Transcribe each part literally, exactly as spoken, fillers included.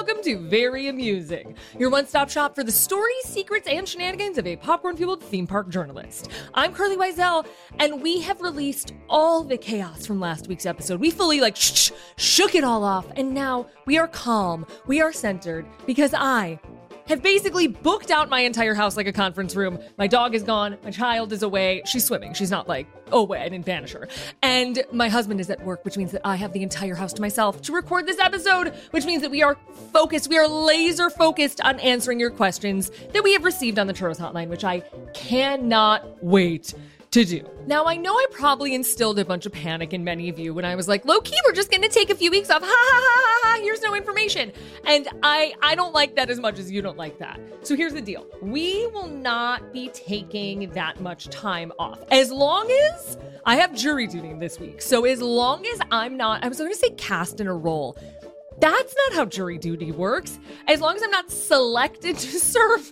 welcome to Very Amusing, your one-stop shop for the stories, secrets, and shenanigans of a popcorn-fueled theme park journalist. I'm Curly Wiesel, and we have released all the chaos from last week's episode. We fully, like, sh- sh- shook it all off, and now we are calm, we are centered, because I have basically booked out my entire house like a conference room. My dog is gone. My child is away. She's swimming. She's not like, oh, wait, I didn't vanish her. And my husband is at work, which means that I have the entire house to myself to record this episode, which means that we are focused. We are laser focused on answering your questions that we have received on the Churros Hotline, which I cannot wait to do. Now, I know I probably instilled a bunch of panic in many of you when I was like, low-key, we're just gonna take a few weeks off. Ha ha ha ha ha, here's no information. And I, I don't like that as much as you don't like that. So here's the deal. We will not be taking that much time off. As long as I have jury duty this week. So as long as I'm not, I was gonna say cast in a role. That's not how jury duty works. As long as I'm not selected to serve.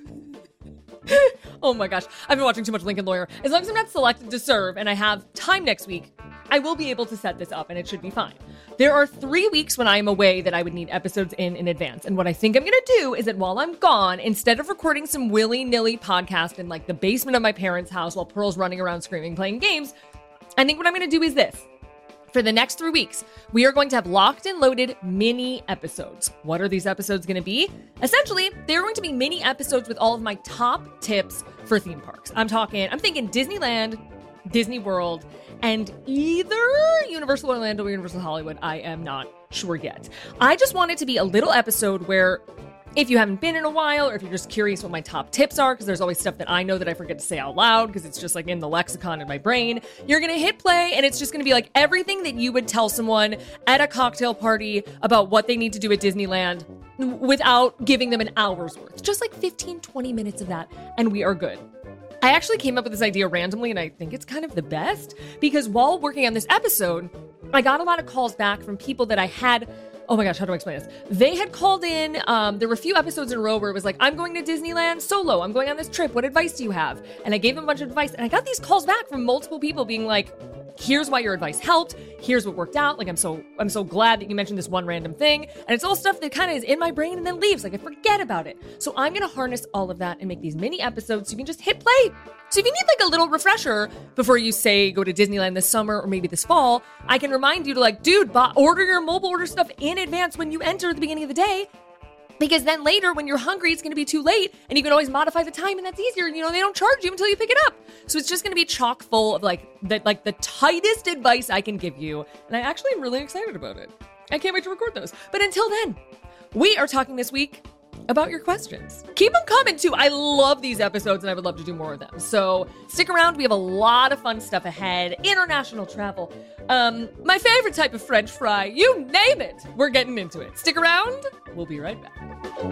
Oh my gosh, I've been watching too much Lincoln Lawyer. As long as I'm not selected to serve and I have time next week, I will be able to set this up and it should be fine. There are three weeks when I am away that I would need episodes in in advance. And what I think I'm going to do is that while I'm gone, instead of recording some willy-nilly podcast in like the basement of my parents' house while Pearl's running around screaming, playing games, I think what I'm going to do is this. For the next three weeks, we are going to have locked and loaded mini episodes. What are these episodes going to be? Essentially, they're going to be mini episodes with all of my top tips for theme parks. I'm talking, I'm thinking Disneyland, Disney World, and either Universal Orlando or Universal Hollywood. I am not sure yet. I just want it to be a little episode where if you haven't been in a while, or if you're just curious what my top tips are, because there's always stuff that I know that I forget to say out loud, because it's just like in the lexicon in my brain, you're going to hit play, and it's just going to be like everything that you would tell someone at a cocktail party about what they need to do at Disneyland without giving them an hour's worth. Just like fifteen, twenty minutes of that, and we are good. I actually came up with this idea randomly, and I think it's kind of the best, because while working on this episode, I got a lot of calls back from people that I had. Oh my gosh, how do I explain this? They had called in, um, there were a few episodes in a row where it was like, I'm going to Disneyland solo. I'm going on this trip. What advice do you have? And I gave them a bunch of advice. And I got these calls back from multiple people being like, here's why your advice helped. Here's what worked out. Like, I'm so, I'm so glad that you mentioned this one random thing. And it's all stuff that kind of is in my brain and then leaves. Like, I forget about it. So I'm going to harness all of that and make these mini episodes so you can just hit play. So if you need like a little refresher before you say go to Disneyland this summer or maybe this fall, I can remind you to like, dude, buy, order your mobile order stuff in advance when you enter at the beginning of the day. Because then later when you're hungry, it's going to be too late and you can always modify the time and that's easier. You know, they don't charge you until you pick it up. So it's just going to be chock full of like the, like the tightest advice I can give you. And I actually am really excited about it. I can't wait to record those. But until then, we are talking this week about your questions. Keep them coming too. I love these episodes and I would love to do more of them. So stick around. We have a lot of fun stuff ahead. International travel. Um, my favorite type of French fry. You name it. We're getting into it. Stick around. We'll be right back.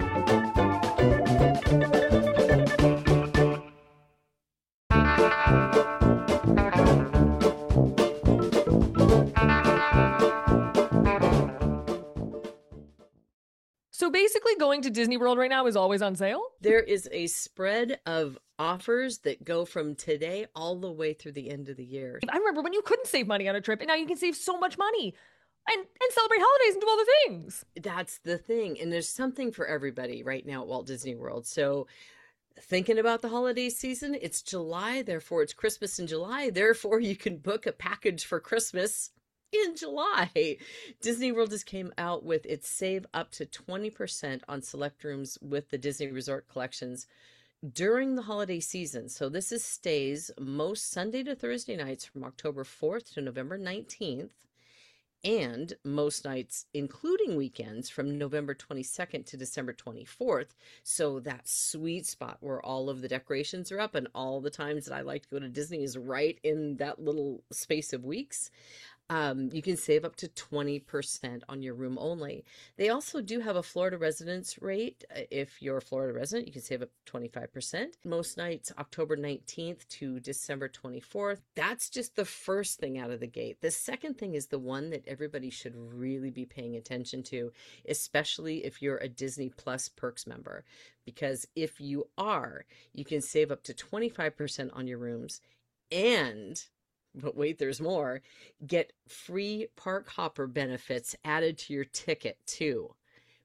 So basically going to Disney World right now is always on sale? There is a spread of offers that go from today all the way through the end of the year. I remember when you couldn't save money on a trip and now you can save so much money and, and celebrate holidays and do all the things. That's the thing. And there's something for everybody right now at Walt Disney World. So thinking about the holiday season, it's July, therefore it's Christmas in July. Therefore you can book a package for Christmas in July. Disney World just came out with its save up to twenty percent on select rooms with the Disney Resort Collections during the holiday season. So this is stays most Sunday to Thursday nights from October fourth to November nineteenth, and most nights, including weekends, from November twenty-second to December twenty-fourth. So that sweet spot where all of the decorations are up and all the times that I like to go to Disney is right in that little space of weeks. Um, you can save up to twenty percent on your room only. They also do have a Florida residence rate. If you're a Florida resident, you can save up twenty-five percent. Most nights, October nineteenth to December twenty-fourth. That's just the first thing out of the gate. The second thing is the one that everybody should really be paying attention to, especially if you're a Disney Plus Perks member. Because if you are, you can save up to twenty-five percent on your rooms and... but wait, there's more. Get free park hopper benefits added to your ticket too,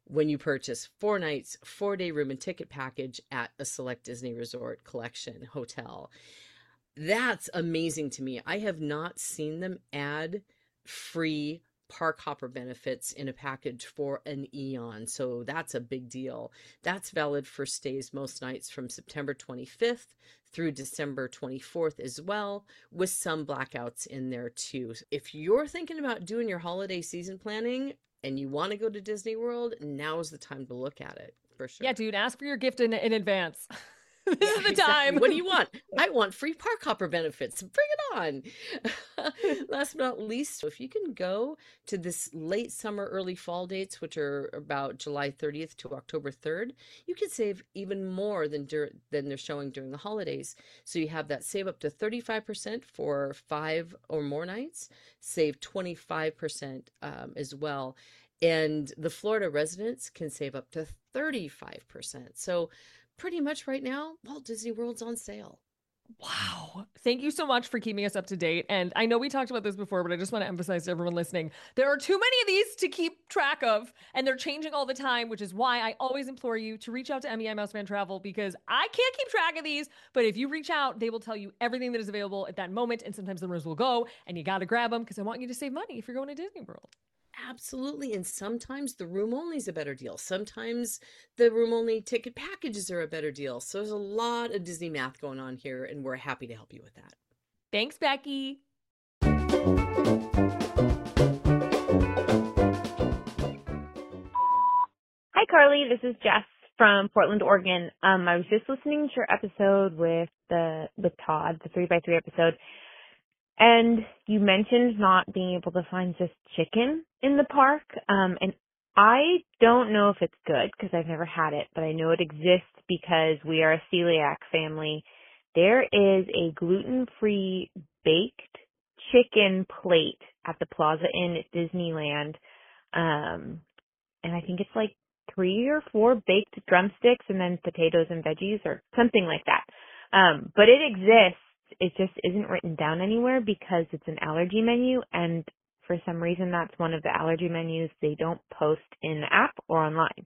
when you purchase four nights, four day room and ticket package at a select Disney Resort Collection hotel. That's amazing to me. I have not seen them add free park hopper benefits in a package for an eon. So that's a big deal. That's valid for stays most nights from September twenty-fifth through December twenty-fourth as well, with some blackouts in there too. If you're thinking about doing your holiday season planning and you want to go to Disney World, now's the time to look at it for sure. Yeah, dude, ask for your gift in, in advance. This Yeah, is the exactly. time. What do you want? I want free park hopper benefits. Bring it on. Last but not least, if you can go to this late summer, early fall dates, which are about July thirtieth to October third, you can save even more than dur- than they're showing during the holidays. So you have that save up to thirty-five percent for five or more nights, save twenty-five percent um, as well. And the Florida residents can save up to thirty-five percent. So pretty much right now, Walt Disney World's on sale. Wow. Thank you so much for keeping us up to date. And I know we talked about this before, but I just want to emphasize to everyone listening, there are too many of these to keep track of, and they're changing all the time, which is why I always implore you to reach out to M E I Mouse Fan Travel, because I can't keep track of these, but if you reach out, they will tell you everything that is available at that moment, and sometimes the rooms will go, and you got to grab them because I want you to save money if you're going to Disney World. Absolutely. And sometimes the room only is a better deal. Sometimes the room only ticket packages are a better deal. So there's a lot of Disney math going on here, and we're happy to help you with that. Thanks, Becky. Hi, Carly. This is Jess from Portland, Oregon. Um, I was just listening to your episode with the with Todd, the three by three episode, and you mentioned not being able to find just chicken in the park. Um, and I don't know if it's good because I've never had it, but I know it exists because we are a celiac family. There is a gluten-free baked chicken plate at the Plaza Inn at Disneyland. Um, and I think it's like three or four baked drumsticks and then potatoes and veggies or something like that. Um, but it exists. It just isn't written down anywhere because it's an allergy menu, and for some reason that's one of the allergy menus they don't post in the app or online.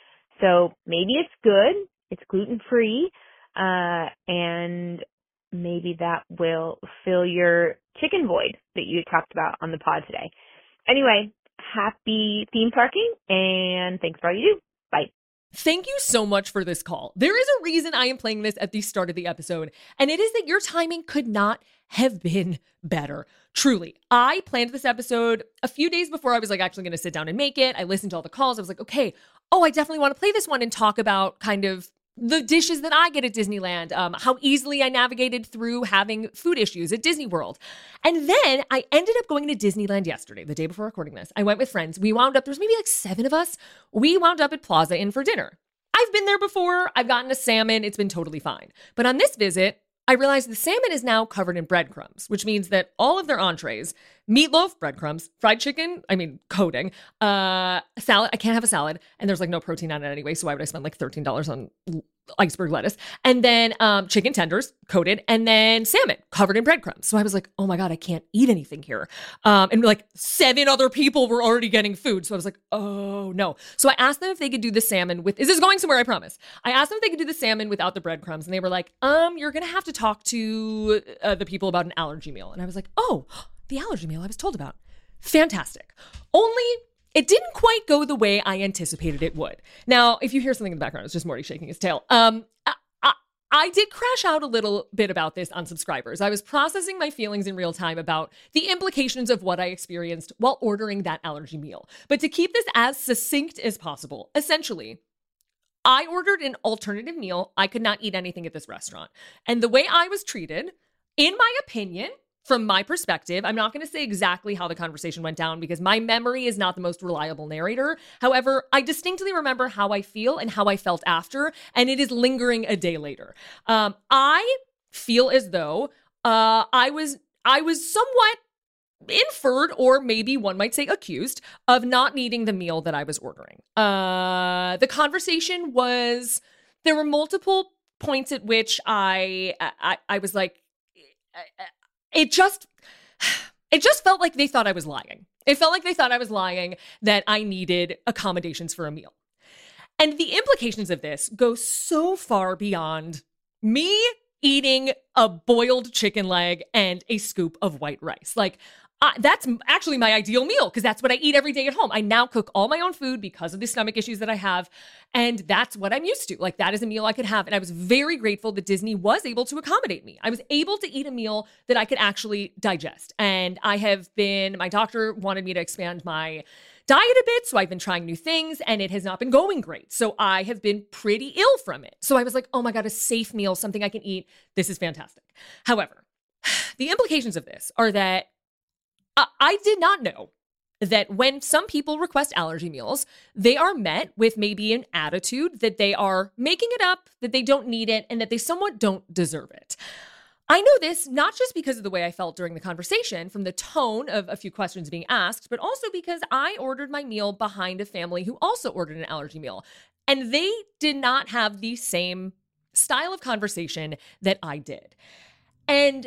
So maybe it's good, it's gluten-free, uh, and maybe that will fill your chicken void that you talked about on the pod today. Anyway, happy theme parking, and thanks for all you do. Bye. Thank you so much for this call. There is a reason I am playing this at the start of the episode, and it is that your timing could not have been better. Truly. I planned this episode a few days before I was like actually going to sit down and make it. I listened to all the calls. I was like, okay, oh, I definitely want to play this one and talk about kind of the dishes that I get at Disneyland, um, how easily I navigated through having food issues at Disney World. And then I ended up going to Disneyland yesterday, the day before recording this. I went with friends. We wound up, there's maybe like seven of us. We wound up at Plaza Inn for dinner. I've been there before. I've gotten a salmon. It's been totally fine. But on this visit, I realized the salmon is now covered in breadcrumbs, which means that all of their entrees, meatloaf, breadcrumbs, fried chicken, I mean, coating, uh, salad, I can't have a salad, and there's like no protein on it anyway, so why would I spend like thirteen dollars on iceberg lettuce? And then um, chicken tenders, coated, and then salmon, covered in breadcrumbs. So I was like, oh my God, I can't eat anything here. Um, and like seven other people were already getting food. So I was like, oh no. So I asked them if they could do the salmon with, is this going somewhere? I promise. I asked them if they could do the salmon without the breadcrumbs. And they were like, um, you're going to have to talk to uh, the people about an allergy meal. And I was like, oh, the allergy meal I was told about. Fantastic. Only it didn't quite go the way I anticipated it would. Now, if you hear something in the background, it's just Morty shaking his tail. Um, I, I, I did crash out a little bit about this on subscribers. I was processing my feelings in real time about the implications of what I experienced while ordering that allergy meal. But to keep this as succinct as possible, essentially, I ordered an alternative meal. I could not eat anything at this restaurant. And the way I was treated, in my opinion, from my perspective, I'm not going to say exactly how the conversation went down because my memory is not the most reliable narrator. However, I distinctly remember how I feel and how I felt after, and it is lingering a day later. Um, I feel as though uh, I was I was somewhat inferred, or maybe one might say accused, of not needing the meal that I was ordering. Uh, the conversation was, there were multiple points at which I I, I was like, I, It just, it just felt like they thought I was lying. It felt like they thought I was lying, that I needed accommodations for a meal. And the implications of this go so far beyond me eating a boiled chicken leg and a scoop of white rice. Like, Uh, that's actually my ideal meal because that's what I eat every day at home. I now cook all my own food because of the stomach issues that I have. And that's what I'm used to. Like, that is a meal I could have. And I was very grateful that Disney was able to accommodate me. I was able to eat a meal that I could actually digest. And I have been, my doctor wanted me to expand my diet a bit. So I've been trying new things and it has not been going great. So I have been pretty ill from it. So I was like, oh my God, a safe meal, something I can eat. This is fantastic. However, the implications of this are that I did not know that when some people request allergy meals, they are met with maybe an attitude that they are making it up, that they don't need it, and that they somewhat don't deserve it. I know this not just because of the way I felt during the conversation, from the tone of a few questions being asked, but also because I ordered my meal behind a family who also ordered an allergy meal, and they did not have the same style of conversation that I did. And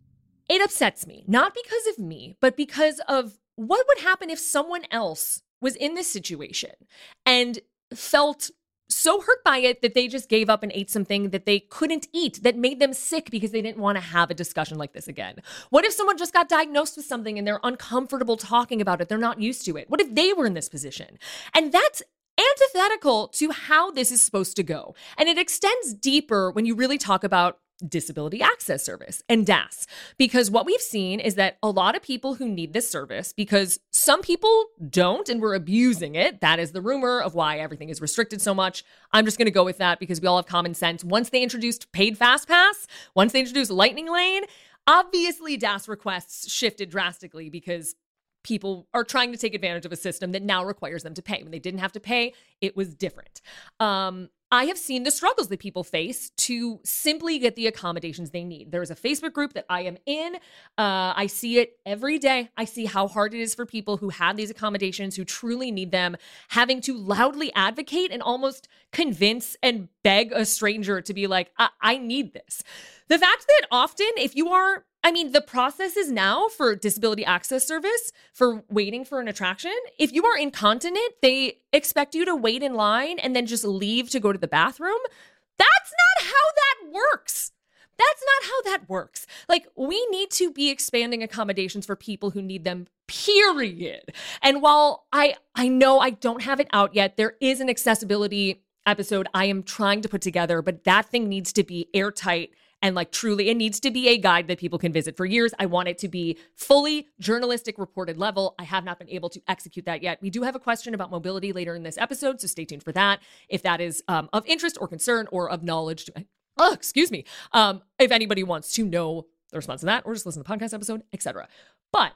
it upsets me, not because of me, but because of what would happen if someone else was in this situation and felt so hurt by it that they just gave up and ate something that they couldn't eat, that made them sick because they didn't want to have a discussion like this again. What if someone just got diagnosed with something and they're uncomfortable talking about it? They're not used to it. What if they were in this position? And that's antithetical to how this is supposed to go. And it extends deeper when you really talk about Disability Access Service and D A S, because what we've seen is that a lot of people who need this service, because some people don't and we're abusing it. That is the rumor of why everything is restricted so much. I'm just going to go with that because we all have common sense. Once they introduced paid fast pass, once they introduced Lightning Lane, obviously D A S requests shifted drastically because people are trying to take advantage of a system that now requires them to pay. When they didn't have to pay, it was different. Um, I have seen the struggles that people face to simply get the accommodations they need. There is a Facebook group that I am in. Uh, I see it every day. I see how hard it is for people who have these accommodations, who truly need them, having to loudly advocate and almost convince and beg a stranger to be like, I, I need this. The fact that often if you are, I mean, the process is now for Disability Access Service for waiting for an attraction. If you are incontinent, they expect you to wait in line and then just leave to go to the bathroom. That's not how that works. That's not how that works. Like, we need to be expanding accommodations for people who need them, period. And while I, I know I don't have it out yet, there is an accessibility episode I am trying to put together, but that thing needs to be airtight. And like, truly, it needs to be a guide that people can visit for years. I want it to be fully journalistic reported level. I have not been able to execute that yet. We do have a question about mobility later in this episode, so stay tuned for that. If that is um, of interest or concern or of knowledge, to, oh, excuse me. Um, if anybody wants to know the response to that or just listen to the podcast episode, et cetera. But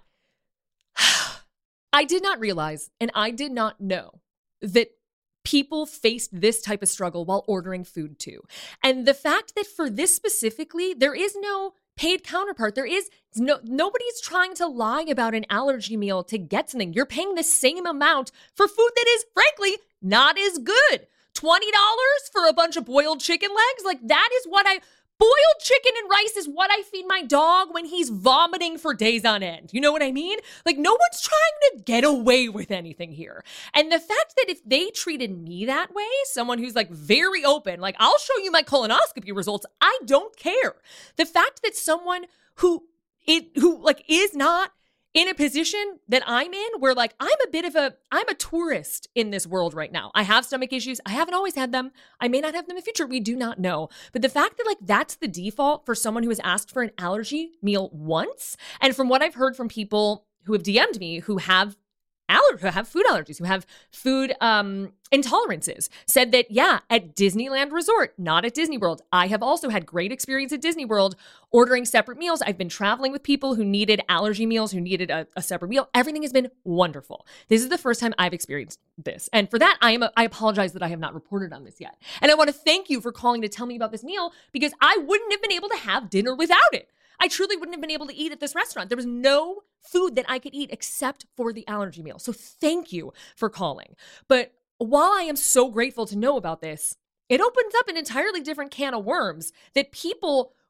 I did not realize and I did not know that people faced this type of struggle while ordering food too. And the fact that for this specifically, there is no paid counterpart. There is no, nobody's trying to lie about an allergy meal to get something. You're paying the same amount for food that is, frankly, not as good. twenty dollars for a bunch of boiled chicken legs? Like, that is what I... Boiled chicken and rice is what I feed my dog when he's vomiting for days on end. You know what I mean? Like, no one's trying to get away with anything here. And the fact that if they treated me that way, someone who's like very open, like, I'll show you my colonoscopy results, I don't care. The fact that someone who it who like is not in a position that I'm in where like I'm a bit of a, I'm a tourist in this world right now. I have stomach issues. I haven't always had them. I may not have them in the future. We do not know. But the fact that like that's the default for someone who has asked for an allergy meal once, and from what I've heard from people who have D M'd me who have aller- who have food allergies, who have food um, intolerances, said that, yeah, at Disneyland Resort, not at Disney World. I have also had great experience at Disney World ordering separate meals. I've been traveling with people who needed allergy meals, who needed a, a separate meal. Everything has been wonderful. This is the first time I've experienced this. And for that, I am a, I apologize that I have not reported on this yet. And I want to thank you for calling to tell me about this meal because I wouldn't have been able to have dinner without it. I truly wouldn't have been able to eat at this restaurant. There was no food that I could eat except for the allergy meal. So thank you for calling. But while I am so grateful to know about this, it opens up an entirely different can of worms that people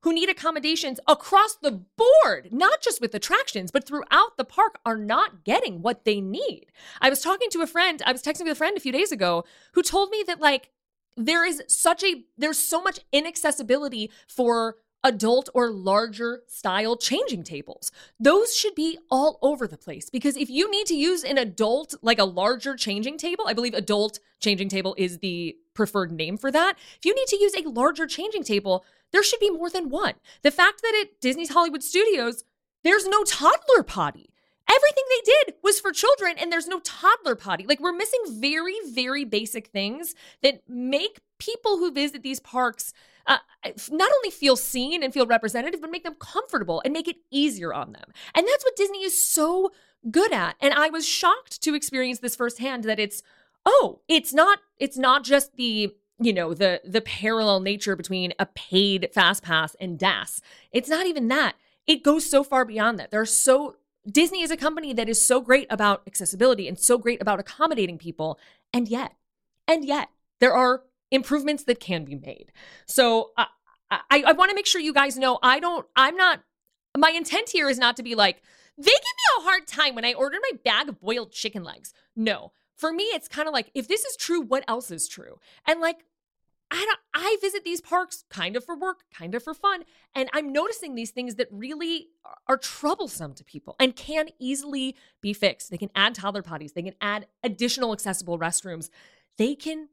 who need accommodations across the board, not just with attractions, but throughout the park, are not getting what they need. I was talking to a friend, I was texting with a friend a few days ago who told me that like there is such a, there's so much inaccessibility for adult or larger style changing tables. Those should be all over the place, because if you need to use an adult, like a larger changing table, I believe adult changing table is the preferred name for that. If you need to use a larger changing table, there should be more than one. The fact that at Disney's Hollywood Studios, there's no toddler potty. Everything they did was for children, and there's no toddler potty. Like, we're missing very, very basic things that make people who visit these parks uh, not only feel seen and feel representative, but make them comfortable and make it easier on them. And that's what Disney is so good at. And I was shocked to experience this firsthand, that it's, oh, it's not, it's not just the, you know, the, the parallel nature between a paid Fast Pass and D A S. It's not even that. It goes so far beyond that. There are so, Disney is a company that is so great about accessibility and so great about accommodating people. And yet, and yet, there are improvements that can be made. So uh, I, I want to make sure you guys know, I don't, I'm not, my intent here is not to be like, they give me a hard time when I ordered my bag of boiled chicken legs. No, for me, it's kind of like, if this is true, what else is true? And like, I don't, I visit these parks kind of for work, kind of for fun. And I'm noticing these things that really are, are troublesome to people and can easily be fixed. They can add toddler potties. They can add additional accessible restrooms. They can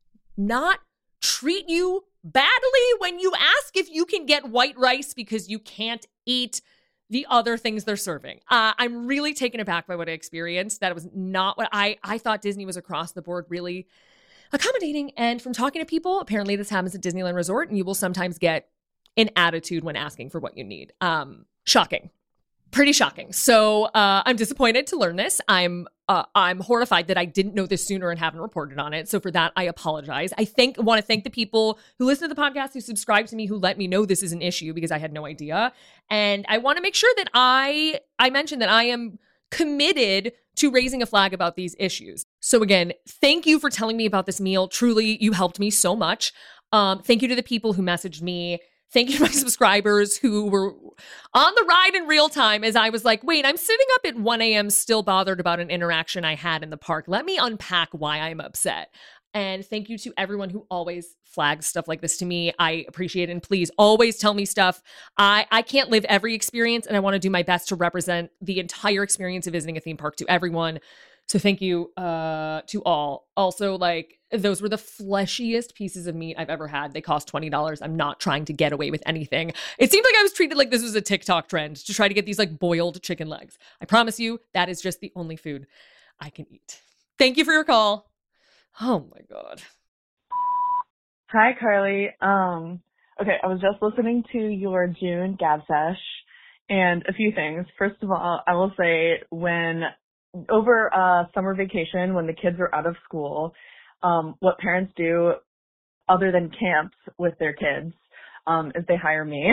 not treat you badly when you ask if you can get white rice because you can't eat the other things they're serving. Uh, I'm really taken aback by what I experienced. That was not what I, I thought Disney was across the board really accommodating. And from talking to people, apparently this happens at Disneyland Resort, and you will sometimes get an attitude when asking for what you need. Um, shocking. Pretty shocking. So uh, I'm disappointed to learn this. I'm uh, I'm horrified that I didn't know this sooner and haven't reported on it. So for that, I apologize. I think want to thank the people who listen to the podcast, who subscribe to me, who let me know this is an issue, because I had no idea. And I want to make sure that I I mentioned that I am committed to raising a flag about these issues. So again, thank you for telling me about this meal. Truly, you helped me so much. Um, thank you to the people who messaged me. Thank you to my subscribers who were on the ride in real time as I was like, wait, I'm sitting up at one a.m. still bothered about an interaction I had in the park. Let me unpack why I'm upset. And thank you to everyone who always flags stuff like this to me. I appreciate it. And please always tell me stuff. I, I can't live every experience, and I want to do my best to represent the entire experience of visiting a theme park to everyone. So thank you uh, to all. Also, like, those were the fleshiest pieces of meat I've ever had. They cost twenty dollars. I'm not trying to get away with anything. It seemed like I was treated like this was a TikTok trend to try to get these like boiled chicken legs. I promise you, that is just the only food I can eat. Thank you for your call. Oh my God. Hi, Carly. Um, okay, I was just listening to your June Gab Sesh, and a few things. First of all, I will say when over uh, summer vacation, when the kids are out of school, um, what parents do other than camps with their kids um, is they hire me.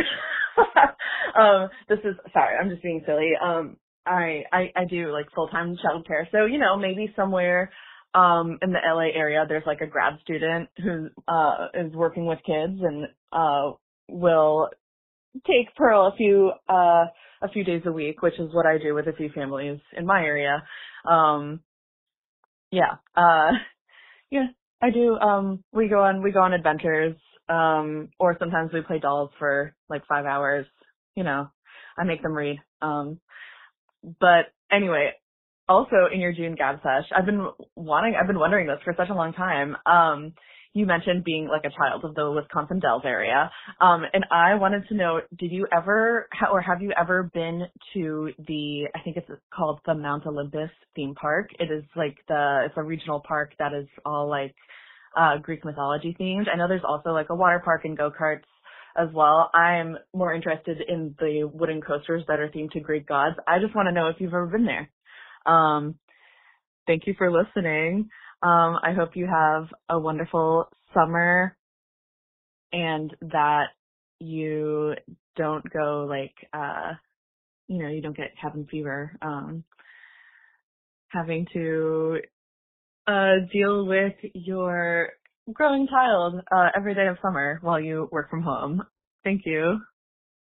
um, this is, sorry, I'm just being silly. Um, I, I, I do like full-time childcare. So, you know, maybe somewhere um, in the L A area, there's like a grad student who uh, is working with kids and uh, will take Pearl a few uh, a few days a week, which is what I do with a few families in my area. Um, yeah, uh, yeah, I do. Um, we go on we go on adventures, um, or sometimes we play dolls for like five hours. You know, I make them read. Um, but anyway, also in your June Gab Sesh, I've been wanting, I've been wondering this for such a long time. Um, You mentioned being like a child of the Wisconsin Dells area. Um, and I wanted to know, did you ever, or have you ever been to the, I think it's called the Mount Olympus theme park. It is like the, it's a regional park that is all like uh, Greek mythology themed. I know there's also like a water park and go-karts as well. I'm more interested in the wooden coasters that are themed to Greek gods. I just want to know if you've ever been there. Um, thank you for listening. Um, I hope you have a wonderful summer and that you don't go like, uh, you know, you don't get cabin fever, um, having to, uh, deal with your growing child, uh, every day of summer while you work from home. Thank you.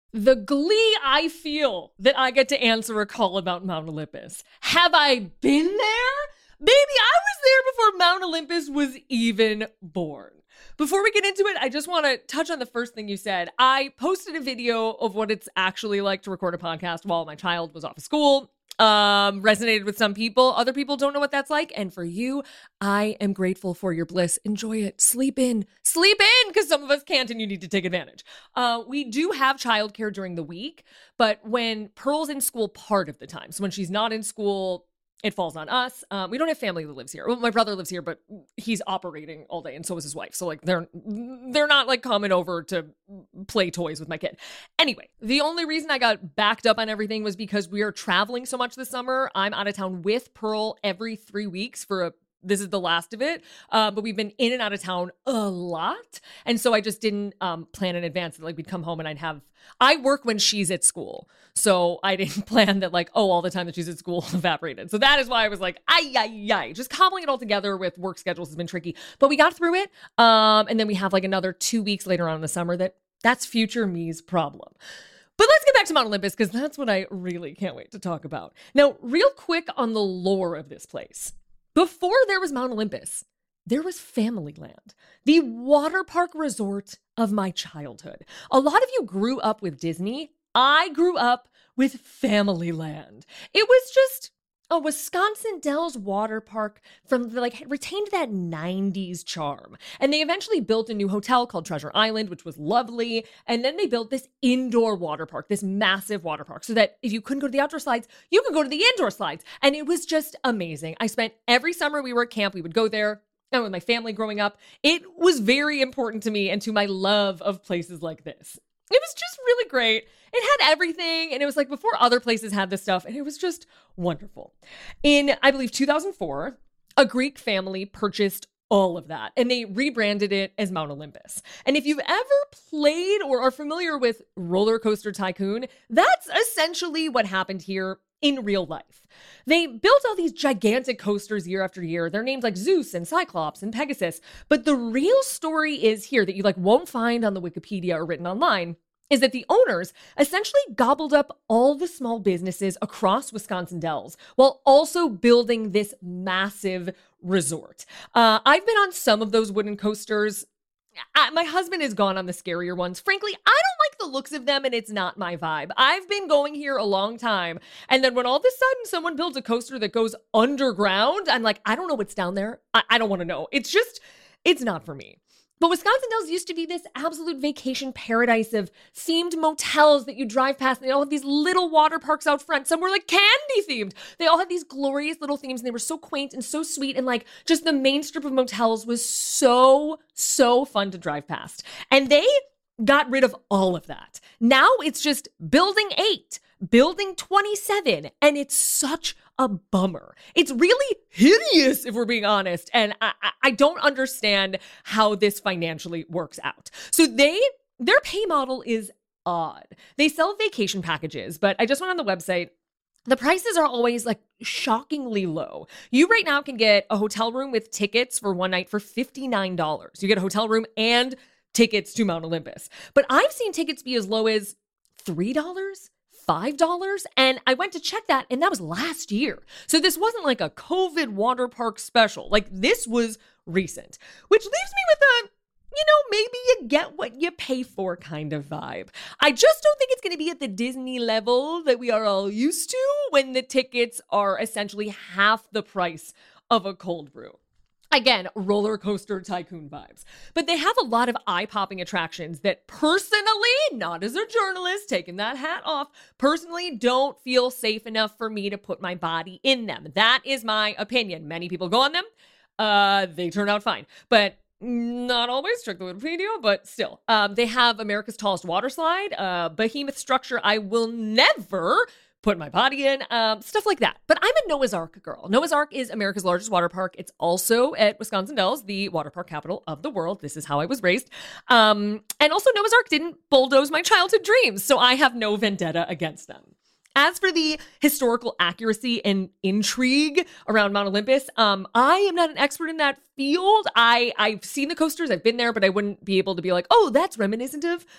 The glee I feel that I get to answer a call about Mount Olympus. Have I been there? Baby, I was there before Mount Olympus was even born. Before we get into it, I just want to touch on the first thing you said. I posted a video of what it's actually like to record a podcast while my child was off of school. Um, resonated with some people. Other people don't know what that's like. And for you, I am grateful for your bliss. Enjoy it. Sleep in. Sleep in, because some of us can't and you need to take advantage. Uh, we do have childcare during the week, but when Pearl's in school part of the time, so when she's not in school, it falls on us. Um, we don't have family that lives here. Well, my brother lives here, but he's operating all day, and so is his wife. So like they're they're not like coming over to play toys with my kid. Anyway, the only reason I got backed up on everything was because we are traveling so much this summer. I'm out of town with Pearl every three weeks for a this is the last of it. Uh, but we've been in and out of town a lot. And so I just didn't um, plan in advance that like we'd come home and I'd have, I work when she's at school. So I didn't plan that like, oh, all the time that she's at school evaporated. So that is why I was like, ay, ay, ay. Just cobbling it all together with work schedules has been tricky. But we got through it. Um, and then we have like another two weeks later on in the summer that that's future me's problem. But let's get back to Mount Olympus because that's what I really can't wait to talk about. Now, real quick on the lore of this place. Before there was Mount Olympus, there was Familyland, the water park resort of my childhood. A lot of you grew up with Disney. I grew up with Familyland. It was just a Wisconsin Dells water park from the, like retained that nineties charm. And they eventually built a new hotel called Treasure Island, which was lovely. And then they built this indoor water park, this massive water park, so that if you couldn't go to the outdoor slides, you could go to the indoor slides. And it was just amazing. I spent every summer we were at camp, we would go there. And with my family growing up, it was very important to me and to my love of places like this. It was just really great. It had everything, and it was like before other places had this stuff, and it was just wonderful. In, I believe, two thousand four, a Greek family purchased all of that, and they rebranded it as Mount Olympus. And if you've ever played or are familiar with Roller Coaster Tycoon, that's essentially what happened here in real life. They built all these gigantic coasters year after year. They're named like Zeus and Cyclops and Pegasus. But the real story is here that you like won't find on the Wikipedia or written online is that the owners essentially gobbled up all the small businesses across Wisconsin Dells while also building this massive resort. Uh, I've been on some of those wooden coasters. I, my husband has gone on the scarier ones. Frankly, I don't like the looks of them and it's not my vibe. I've been going here a long time. And then when all of a sudden someone builds a coaster that goes underground, I'm like, I don't know what's down there. I, I don't want to know. It's just, it's not for me. But Wisconsin Dells used to be this absolute vacation paradise of themed motels that you drive past. And they all have these little water parks out front. Some were like candy themed. They all had these glorious little themes and they were so quaint and so sweet. And like just the main strip of motels was so, so fun to drive past. And they got rid of all of that. Now it's just building eight, building twenty-seven. And it's such a bummer. It's really hideous, if we're being honest. And I, I don't understand how this financially works out. So they, their pay model is odd. They sell vacation packages, but I just went on the website. The prices are always like shockingly low. You right now can get a hotel room with tickets for one night for fifty-nine dollars. You get a hotel room and tickets to Mount Olympus. But I've seen tickets be as low as three dollars. five dollars. And I went to check that, and that was last year. So this wasn't like a COVID water park special. Like this was recent, which leaves me with a, you know, maybe you get what you pay for kind of vibe. I just don't think it's going to be at the Disney level that we are all used to when the tickets are essentially half the price of a cold brew. Again, Roller Coaster Tycoon vibes. But they have a lot of eye-popping attractions that personally, not as a journalist, taking that hat off, personally don't feel safe enough for me to put my body in them. That is my opinion. Many people go on them. Uh, they turn out fine. But not always, check the Wikipedia, but still. Um, they have America's tallest water slide, uh, behemoth structure I will never put my body in, um, stuff like that. But I'm a Noah's Ark girl. Noah's Ark is America's largest water park. It's also at Wisconsin Dells, the water park capital of the world. This is how I was raised. Um, and also Noah's Ark didn't bulldoze my childhood dreams, so I have no vendetta against them. As for the historical accuracy and intrigue around Mount Olympus, um, I am not an expert in that field. I, I've seen the coasters, I've been there, but I wouldn't be able to be like, oh, that's reminiscent of.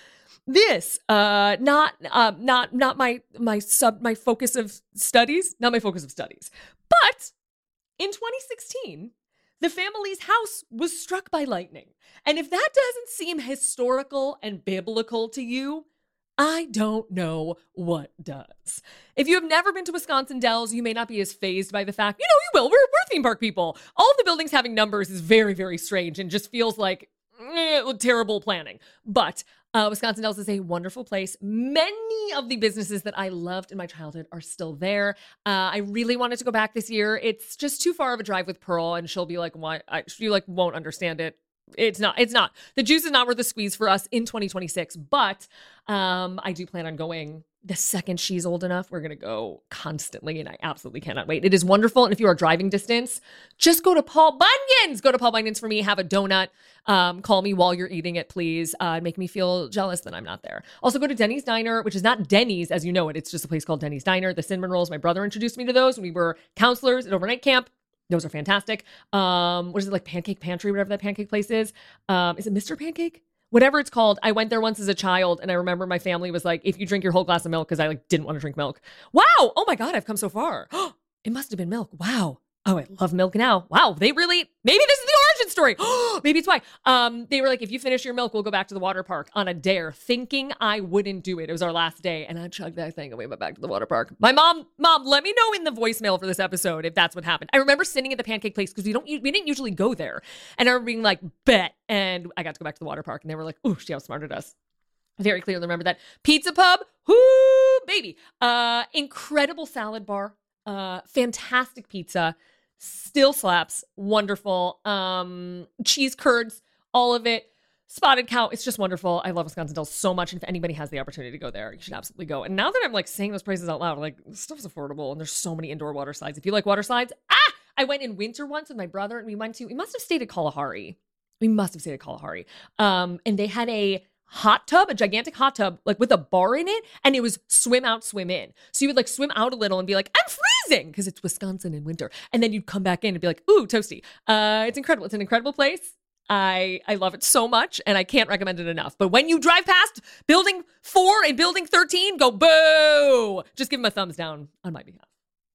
this, uh, not, uh, not, not my, my sub, my focus of studies, not my focus of studies. But in twenty sixteen, the family's house was struck by lightning. And if that doesn't seem historical and biblical to you, I don't know what does. If you have never been to Wisconsin Dells, you may not be as fazed by the fact, you know, you will. We're, we're theme park people. All of the buildings having numbers is very, very strange and just feels like eh, terrible planning. But uh, Wisconsin Dells is a wonderful place. Many of the businesses that I loved in my childhood are still there. Uh, I really wanted to go back this year. It's just too far of a drive with Pearl, and she'll be like, "Why?" I, she like won't understand it. It's not, it's not. The juice is not worth the squeeze for us in twenty twenty-six, but um, I do plan on going the second she's old enough. We're going to go constantly, and I absolutely cannot wait. It is wonderful. And if you are driving distance, just go to Paul Bunyan's. Go to Paul Bunyan's for me. Have a donut. Um, call me while you're eating it, please. Uh, make me feel jealous that I'm not there. Also go to Denny's Diner, which is not Denny's as you know it. It's just a place called Denny's Diner. The cinnamon rolls, my brother introduced me to those when we were counselors at overnight camp. Those are fantastic. Um, what is it, like Pancake Pantry, whatever that pancake place is? Um, is it Mister Pancake? Whatever it's called. I went there once as a child, and I remember my family was like, if you drink your whole glass of milk, because I like didn't want to drink milk. Wow. Oh my God, I've come so far. It must have been milk. Wow. Oh, I love milk now. Wow. They really, maybe this is the origin story. Maybe it's why. Um, they were like, if you finish your milk, we'll go back to the water park on a dare, thinking I wouldn't do it. It was our last day, and I chugged that thing and we went back to the water park. My mom, mom, let me know in the voicemail for this episode if that's what happened. I remember sitting at the pancake place because we don't, we didn't usually go there. And I remember being like, bet. And I got to go back to the water park, and they were like, ooh, she outsmarted us. Very clearly remember that. Pizza Pub, whoo, baby. Uh, incredible salad bar. Uh, fantastic pizza. Still slaps. Wonderful. Um, cheese curds, all of it. Spotted Cow. It's just wonderful. I love Wisconsin Dells so much. And if anybody has the opportunity to go there, you should absolutely go. And now that I'm like saying those prices out loud, like stuff's affordable, and there's so many indoor water slides. If you like water slides, ah, I went in winter once with my brother, and we went to, we must have stayed at Kalahari. We must have stayed at Kalahari. Um, and they had a hot tub, a gigantic hot tub, like with a bar in it, and it was swim out, swim in. So you would like swim out a little and be like, I'm freezing, because it's Wisconsin in winter. And then you'd come back in and be like, ooh, toasty. Uh, it's incredible. It's an incredible place. I I love it so much, and I can't recommend it enough. But when you drive past building four and building thirteen, go boo! Just give them a thumbs down on my behalf.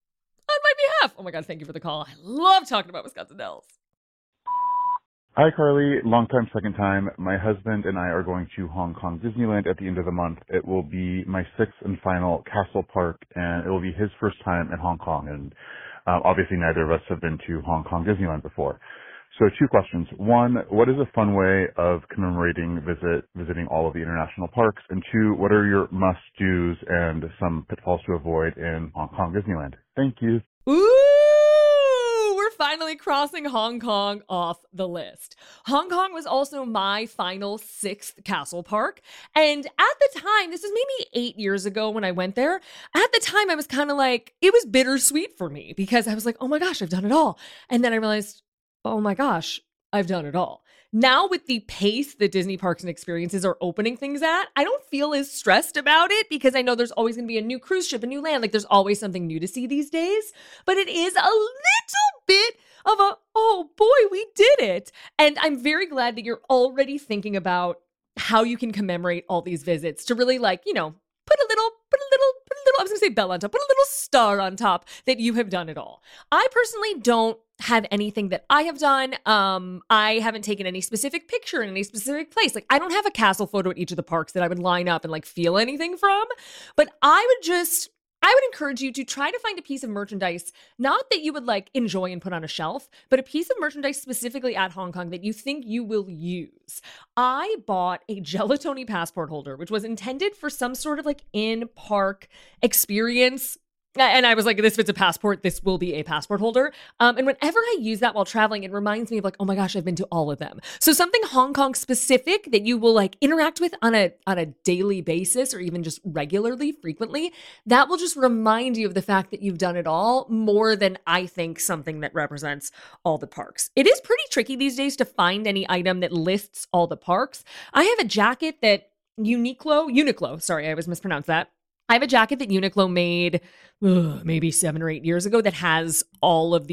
On my behalf. Oh my God, thank you for the call. I love talking about Wisconsin Dells. Hi, Carly. Long time, second time. My husband and I are going to Hong Kong Disneyland at the end of the month. It will be my sixth and final Castle Park, and it will be his first time in Hong Kong. And uh, obviously, neither of us have been to Hong Kong Disneyland before. So two questions. One, what is a fun way of commemorating visit visiting all of the international parks? And two, what are your must-dos and some pitfalls to avoid in Hong Kong Disneyland? Thank you. Ooh, we're finally crossing Hong Kong off the list. Hong Kong was also my final sixth castle park. And at the time, this was maybe eight years ago when I went there. At the time, I was kind of like, it was bittersweet for me because I was like, oh my gosh, I've done it all. And then I realized, oh my gosh, I've done it all. Now with the pace that Disney Parks and Experiences are opening things at, I don't feel as stressed about it because I know there's always going to be a new cruise ship, a new land. Like there's always something new to see these days. But it is a little bit of a, oh boy, we did it. And I'm very glad that you're already thinking about how you can commemorate all these visits to really like, you know, put a little, put a little, put a little, I was going to say bell on top, put a little star on top that you have done it all. I personally don't have anything that I have done. Um, I haven't taken any specific picture in any specific place. Like I don't have a castle photo at each of the parks that I would line up and like feel anything from, but I would just, I would encourage you to try to find a piece of merchandise, not that you would like enjoy and put on a shelf, but a piece of merchandise specifically at Hong Kong that you think you will use. I bought a Gelatoni passport holder, which was intended for some sort of like in-park experience. And I was like, this, if it's a passport, this will be a passport holder. Um, and whenever I use that while traveling, it reminds me of like, oh my gosh, I've been to all of them. So something Hong Kong specific that you will like interact with on a on a daily basis or even just regularly, frequently, that will just remind you of the fact that you've done it all more than I think something that represents all the parks. It is pretty tricky these days to find any item that lists all the parks. I have a jacket that Uniqlo, Uniqlo, sorry, I always mispronounce that. I have a jacket that Uniqlo made ugh, maybe seven or eight years ago that has all of the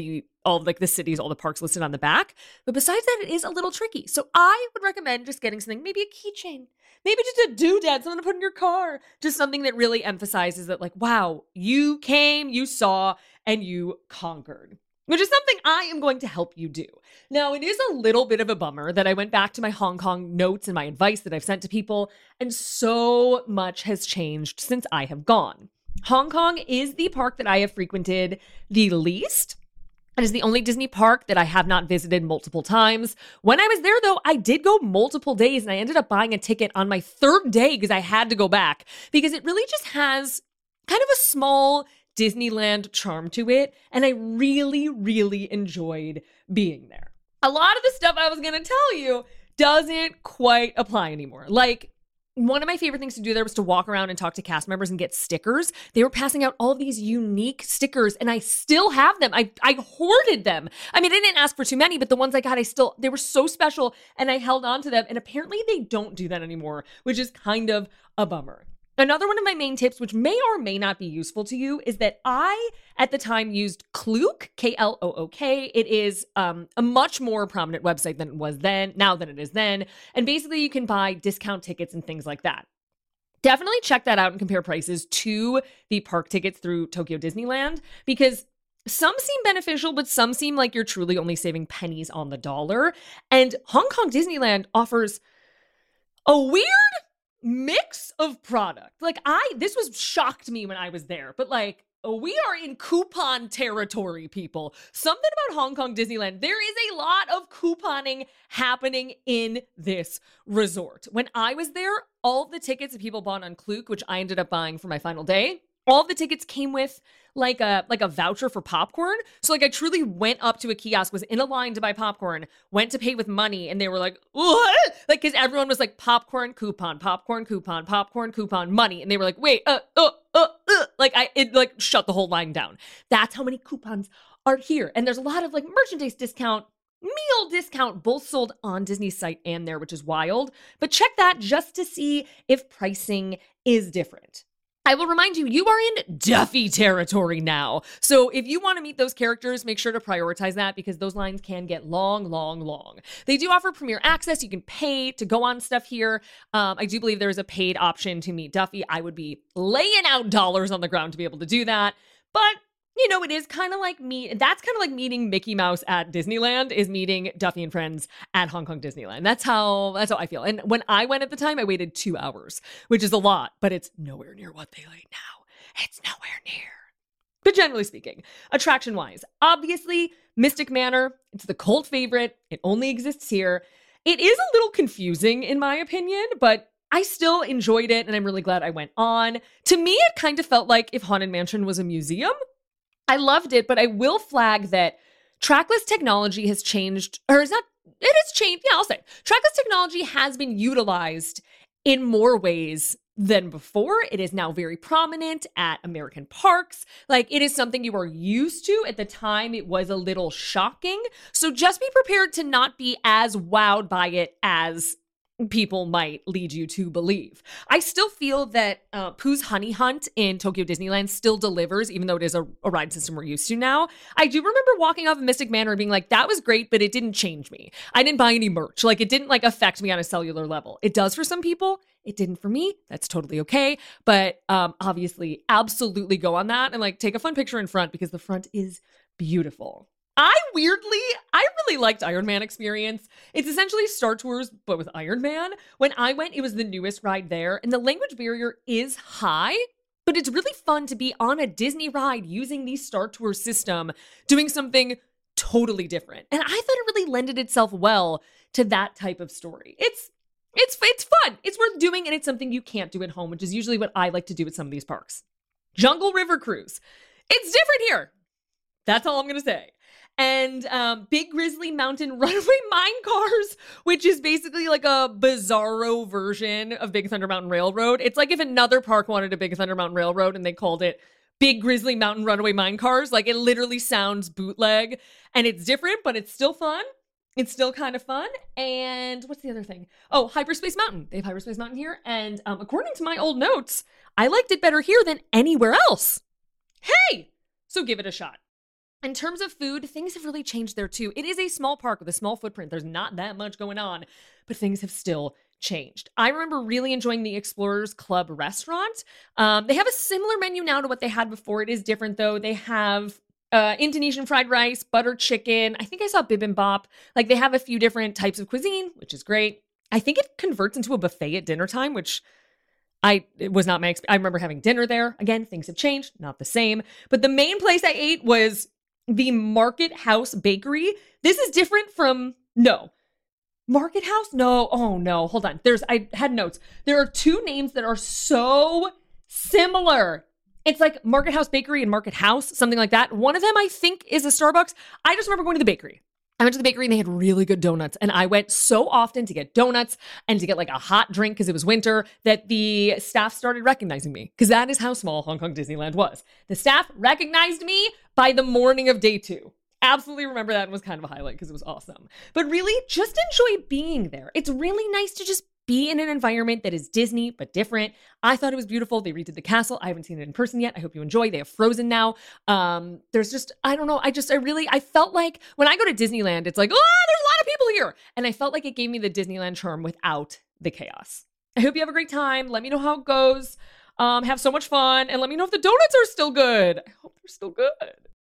all of like the cities, all the parks listed on the back. But besides that, it is a little tricky. So I would recommend just getting something, maybe a keychain, maybe just a doodad, something to put in your car, just something that really emphasizes that like, wow, you came, you saw, and you conquered. Which is something I am going to help you do. Now, it is a little bit of a bummer that I went back to my Hong Kong notes and my advice that I've sent to people, and so much has changed since I have gone. Hong Kong is the park that I have frequented the least. It is the only Disney park that I have not visited multiple times. When I was there, though, I did go multiple days, and I ended up buying a ticket on my third day because I had to go back, because it really just has kind of a small Disneyland charm to it, and I really, really enjoyed being there. A lot of the stuff I was going to tell you doesn't quite apply anymore. Like, one of my favorite things to do there was to walk around and talk to cast members and get stickers. They were passing out all of these unique stickers, and I still have them. I, I hoarded them. I mean, I didn't ask for too many, but the ones I got, I still, they were so special, and I held on to them, and apparently they don't do that anymore, which is kind of a bummer. Another one of my main tips, which may or may not be useful to you, is that I, at the time, used Klook, K L O O K. It is um, a much more prominent website than it was then, now than it is then. And basically, you can buy discount tickets and things like that. Definitely check that out and compare prices to the park tickets through Tokyo Disneyland, because some seem beneficial, but some seem like you're truly only saving pennies on the dollar. And Hong Kong Disneyland offers a weird mix of product. Like I, this was shocked me when I was there, but like we are in coupon territory, people. Something about Hong Kong Disneyland. There is a lot of couponing happening in this resort. When I was there, all of the tickets that people bought on Klook, which I ended up buying for my final day, all of the tickets came with like a like a voucher for popcorn. So like I truly went up to a kiosk, was in a line to buy popcorn, went to pay with money, and they were like, what? Like, because everyone was like, popcorn coupon, popcorn coupon, popcorn coupon, money. And they were like, wait, uh, uh, uh, uh. Like I, it like shut the whole line down. That's how many coupons are here. And there's a lot of like merchandise discount, meal discount, both sold on Disney's site and there, which is wild. But check that just to see if pricing is different. I will remind you, you are in Duffy territory now. So if you want to meet those characters, make sure to prioritize that, because those lines can get long, long, long. They do offer premier access. You can pay to go on stuff here. Um, I do believe there is a paid option to meet Duffy. I would be laying out dollars on the ground to be able to do that. But you know, it is kind of like me. That's kind of like meeting Mickey Mouse at Disneyland is meeting Duffy and friends at Hong Kong Disneyland. That's how, that's how I feel. And when I went at the time, I waited two hours, which is a lot, but it's nowhere near what they wait now. It's nowhere near. But generally speaking, attraction wise, obviously Mystic Manor, it's the cult favorite. It only exists here. It is a little confusing in my opinion, but I still enjoyed it. And I'm really glad I went on. To me, it kind of felt like if Haunted Mansion was a museum. I loved it, but I will flag that trackless technology has changed, or is not, it has changed. Yeah, I'll say trackless technology has been utilized in more ways than before. It is now very prominent at American parks. Like it is something you are used to. At the time, it was a little shocking. So just be prepared to not be as wowed by it as people might lead you to believe. I still feel that uh, Pooh's Honey Hunt in Tokyo Disneyland still delivers, even though it is a, a ride system we're used to now. I do remember walking off of Mystic Manor and being like, that was great, but it didn't change me. I didn't buy any merch. Like it didn't like affect me on a cellular level. It does for some people. It didn't for me. That's totally okay. But um, obviously, absolutely go on that and like take a fun picture in front, because the front is beautiful. I weirdly, I really liked Iron Man Experience. It's essentially Star Tours, but with Iron Man. When I went, it was the newest ride there, and the language barrier is high, but it's really fun to be on a Disney ride using the Star Tours system, doing something totally different. And I thought it really lended itself well to that type of story. It's, it's, it's fun. It's worth doing, and it's something you can't do at home, which is usually what I like to do at some of these parks. Jungle River Cruise. It's different here. That's all I'm going to say. And um, Big Grizzly Mountain Runaway Mine Cars, which is basically like a bizarro version of Big Thunder Mountain Railroad. It's like if another park wanted a Big Thunder Mountain Railroad and they called it Big Grizzly Mountain Runaway Mine Cars. Like it literally sounds bootleg, and it's different, but it's still fun. It's still kind of fun. And what's the other thing? Oh, Hyperspace Mountain. They have Hyperspace Mountain here. And um, according to my old notes, I liked it better here than anywhere else. Hey, so give it a shot. In terms of food, things have really changed there too. It is a small park with a small footprint. There's not that much going on, but things have still changed. I remember really enjoying the Explorers Club restaurant. Um, they have a similar menu now to what they had before. It is different though. They have uh, Indonesian fried rice, butter chicken. I think I saw bibimbap. Like they have a few different types of cuisine, which is great. I think it converts into a buffet at dinner time, which I it was not my experience. I remember having dinner there. Again, things have changed, not the same. But the main place I ate was the Market House Bakery. This is different from, no. Market House? No. Oh, no. Hold on. There's, I had notes. There are two names that are so similar. It's like Market House Bakery and Market House, something like that. One of them, I think, is a Starbucks. I just remember going to the bakery. I went to the bakery and they had really good donuts. And I went so often to get donuts and to get like a hot drink because it was winter that the staff started recognizing me, because that is how small Hong Kong Disneyland was. The staff recognized me by the morning of day two. Absolutely remember that. It was kind of a highlight because it was awesome. But really, just enjoy being there. It's really nice to just be in an environment that is Disney, but different. I thought it was beautiful. They redid the castle. I haven't seen it in person yet. I hope you enjoy. They have Frozen now. Um, there's just, I don't know. I just, I really, I felt like when I go to Disneyland, it's like, oh, there's a lot of people here. And I felt like it gave me the Disneyland charm without the chaos. I hope you have a great time. Let me know how it goes. Um, have so much fun. And let me know if the donuts are still good. I hope they're still good.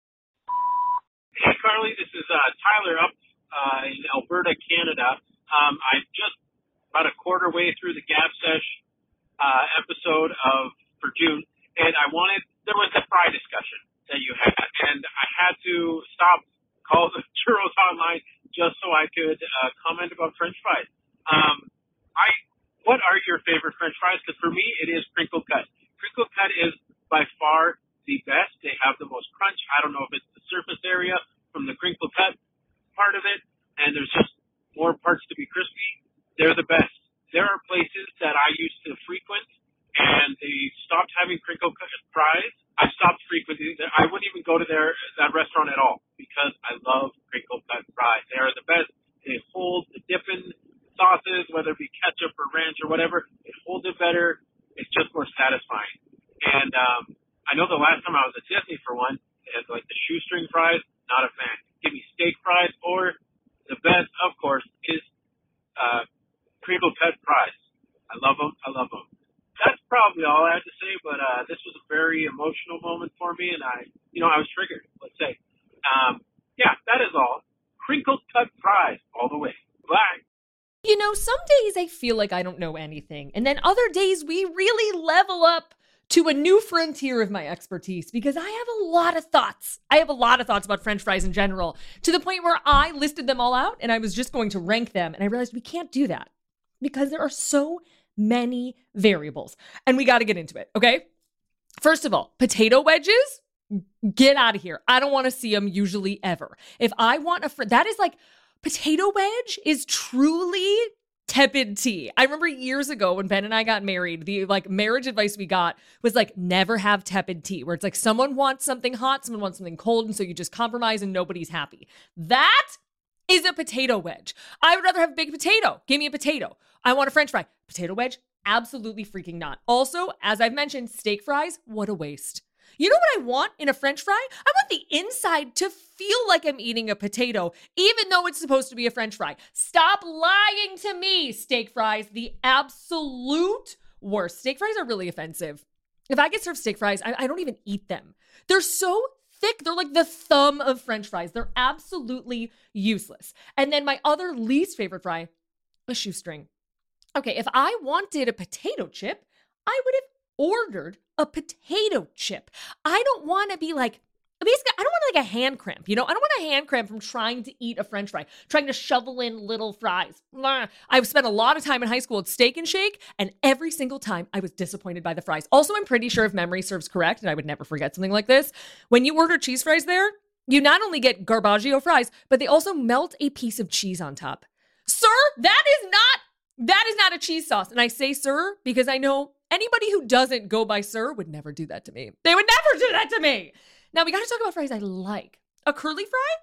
Hey, Carly, this is uh, Tyler up uh, in Alberta, Canada. Um, I just about a quarter way through the Gab Sesh uh, episode of for June, and I wanted, there was a fry discussion that you had, and I had to stop, call the Churros Hotline just so I could uh, comment about French fries. Um, I, what are your favorite French fries? Because for me, it is crinkle cut. Crinkle cut is by far the best. They have the most crunch. I don't know if it's the surface area from the crinkle cut part of it, and there's just more parts to be crispy. They're the best. There are places that I used to frequent, and they stopped having crinkle cut fries. I stopped frequenting. I wouldn't even go to their that restaurant at all because I love crinkle cut fries. They are the best. They hold the dipping sauces, whether it be ketchup or ranch or whatever. It holds it better. It's just more satisfying. And um, I know the last time I was at Disney for one, they had like the shoestring fries. Not a fan. Give me steak fries, or the best, of course, is uh, crinkle cut fries. I love them. I love them. That's probably all I had to say, but uh, this was a very emotional moment for me, and I, you know, I was triggered, let's say. Um, yeah, that is all. Crinkle cut fries all the way. Bye. You know, some days I feel like I don't know anything, and then other days we really level up to a new frontier of my expertise, because I have a lot of thoughts. I have a lot of thoughts about French fries in general, to the point where I listed them all out and I was just going to rank them. And I realized we can't do that because there are so many variables, and we got to get into it. Okay. First of all, potato wedges, get out of here. I don't want to see them usually ever. If I want a fr- that is like, potato wedge is truly tepid tea. I remember years ago when Ben and I got married, the like marriage advice we got was like, never have tepid tea, where it's like someone wants something hot, someone wants something cold, and so you just compromise and nobody's happy. That is a potato wedge. I would rather have a big potato. Give me a potato. I want a French fry. Potato wedge? Absolutely freaking not. Also, as I've mentioned, steak fries, what a waste. You know what I want in a French fry? I want the inside to feel like I'm eating a potato, even though it's supposed to be a French fry. Stop lying to me, steak fries. The absolute worst. Steak fries are really offensive. If I get served steak fries, I, I don't even eat them. They're so thick. They're like the thumb of French fries. They're absolutely useless. And then my other least favorite fry, a shoestring. Okay, if I wanted a potato chip, I would have ordered a potato chip. I don't want to be like, basically, I don't want like a hand cramp, you know? I don't want a hand cramp from trying to eat a French fry, trying to shovel in little fries. I've spent a lot of time in high school at Steak and Shake, and every single time I was disappointed by the fries. Also, I'm pretty sure if memory serves correct, and I would never forget something like this, when you order cheese fries there, you not only get Garbaggio fries, but they also melt a piece of cheese on top. Sir, that is not, that is not a cheese sauce. And I say sir because I know anybody who doesn't go by sir would never do that to me. They would never do that to me. Now, we got to talk about fries I like. A curly fry?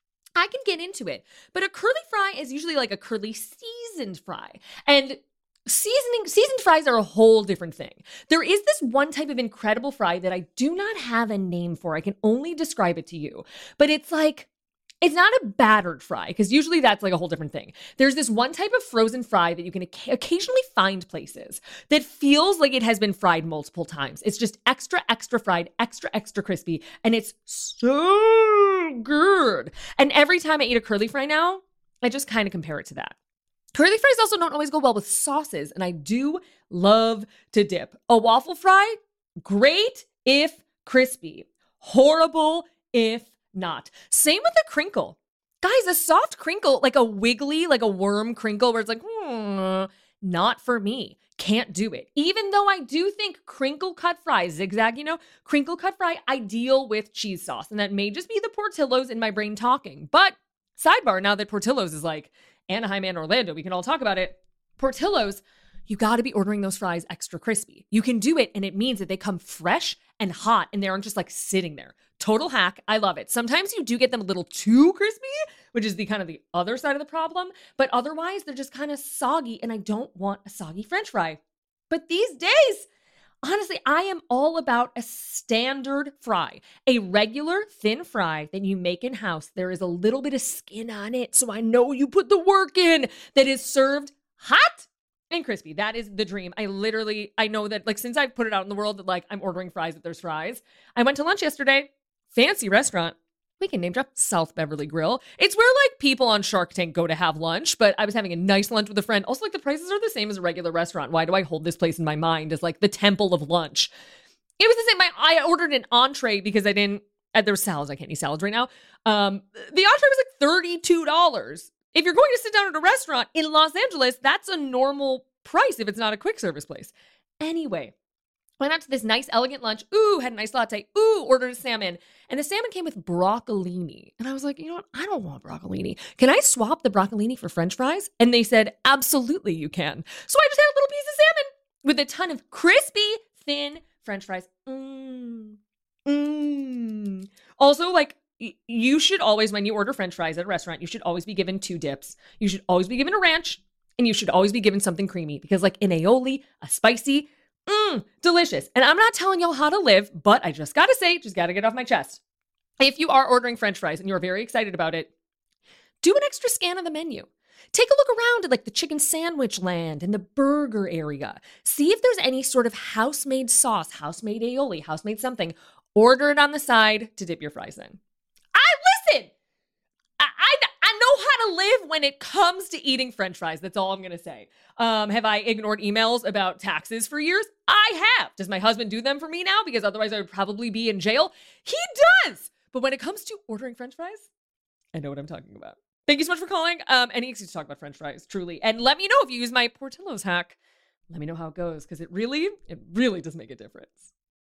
I can get into it. But a curly fry is usually like a curly seasoned fry. And Seasoning, seasoned fries are a whole different thing. There is this one type of incredible fry that I do not have a name for. I can only describe it to you. But it's like, it's not a battered fry, because usually that's like a whole different thing. There's this one type of frozen fry that you can occasionally find places that feels like it has been fried multiple times. It's just extra, extra fried, extra, extra crispy, and it's so good. And every time I eat a curly fry now, I just kind of compare it to that. Curly fries also don't always go well with sauces, and I do love to dip. A waffle fry, great if crispy. Horrible if not. Same with a crinkle. Guys, a soft crinkle, like a wiggly, like a worm crinkle where it's like, hmm, not for me. Can't do it. Even though I do think crinkle cut fries, zigzag, you know, crinkle cut fry, ideal with cheese sauce. And that may just be the Portillo's in my brain talking. But sidebar, now that Portillo's is like Anaheim and Orlando, we can all talk about it. Portillo's, you got to be ordering those fries extra crispy. You can do it, and it means that they come fresh and hot, and they aren't just like sitting there. Total hack. I love it. Sometimes you do get them a little too crispy, which is the kind of the other side of the problem, but otherwise they're just kind of soggy, and I don't want a soggy French fry. But these days, honestly, I am all about a standard fry, a regular thin fry that you make in-house. There is a little bit of skin on it, so I know you put the work in, that is served hot and crispy. That is the dream. I literally, I know that like since I've put it out in the world that like I'm ordering fries if there's fries. I went to lunch yesterday, fancy restaurant. We can name drop South Beverly Grill. It's where like people on Shark Tank go to have lunch, but I was having a nice lunch with a friend. Also, like the prices are the same as a regular restaurant. Why do I hold this place in my mind as like the temple of lunch? It was the same. My, I ordered an entree because I didn't, uh, there was salads. I can't eat salads right now. Um, the entree was like thirty-two dollars. If you're going to sit down at a restaurant in Los Angeles, that's a normal price if it's not a quick service place. Anyway, went out to this nice, elegant lunch. Ooh, had a nice latte. Ooh, ordered a salmon. And the salmon came with broccolini. And I was like, you know what? I don't want broccolini. Can I swap the broccolini for French fries? And they said, absolutely you can. So I just had a little piece of salmon with a ton of crispy, thin French fries. Mmm. Mmm. Also, like, you should always, when you order French fries at a restaurant, you should always be given two dips. You should always be given a ranch, and you should always be given something creamy, because like an aioli, a spicy, mmm, delicious. And I'm not telling y'all how to live, but I just gotta say, just gotta get off my chest. If you are ordering French fries and you're very excited about it, do an extra scan of the menu. Take a look around at like the chicken sandwich land and the burger area. See if there's any sort of house-made sauce, house-made aioli, house-made something. Order it on the side to dip your fries in. Listen, I, I, I know how to live when it comes to eating French fries. That's all I'm going to say. Um, have I ignored emails about taxes for years? I have. Does my husband do them for me now? Because otherwise I would probably be in jail. He does. But when it comes to ordering French fries, I know what I'm talking about. Thank you so much for calling. Um, any excuse to talk about French fries, truly. And let me know if you use my Portillo's hack. Let me know how it goes, because it really, it really does make a difference.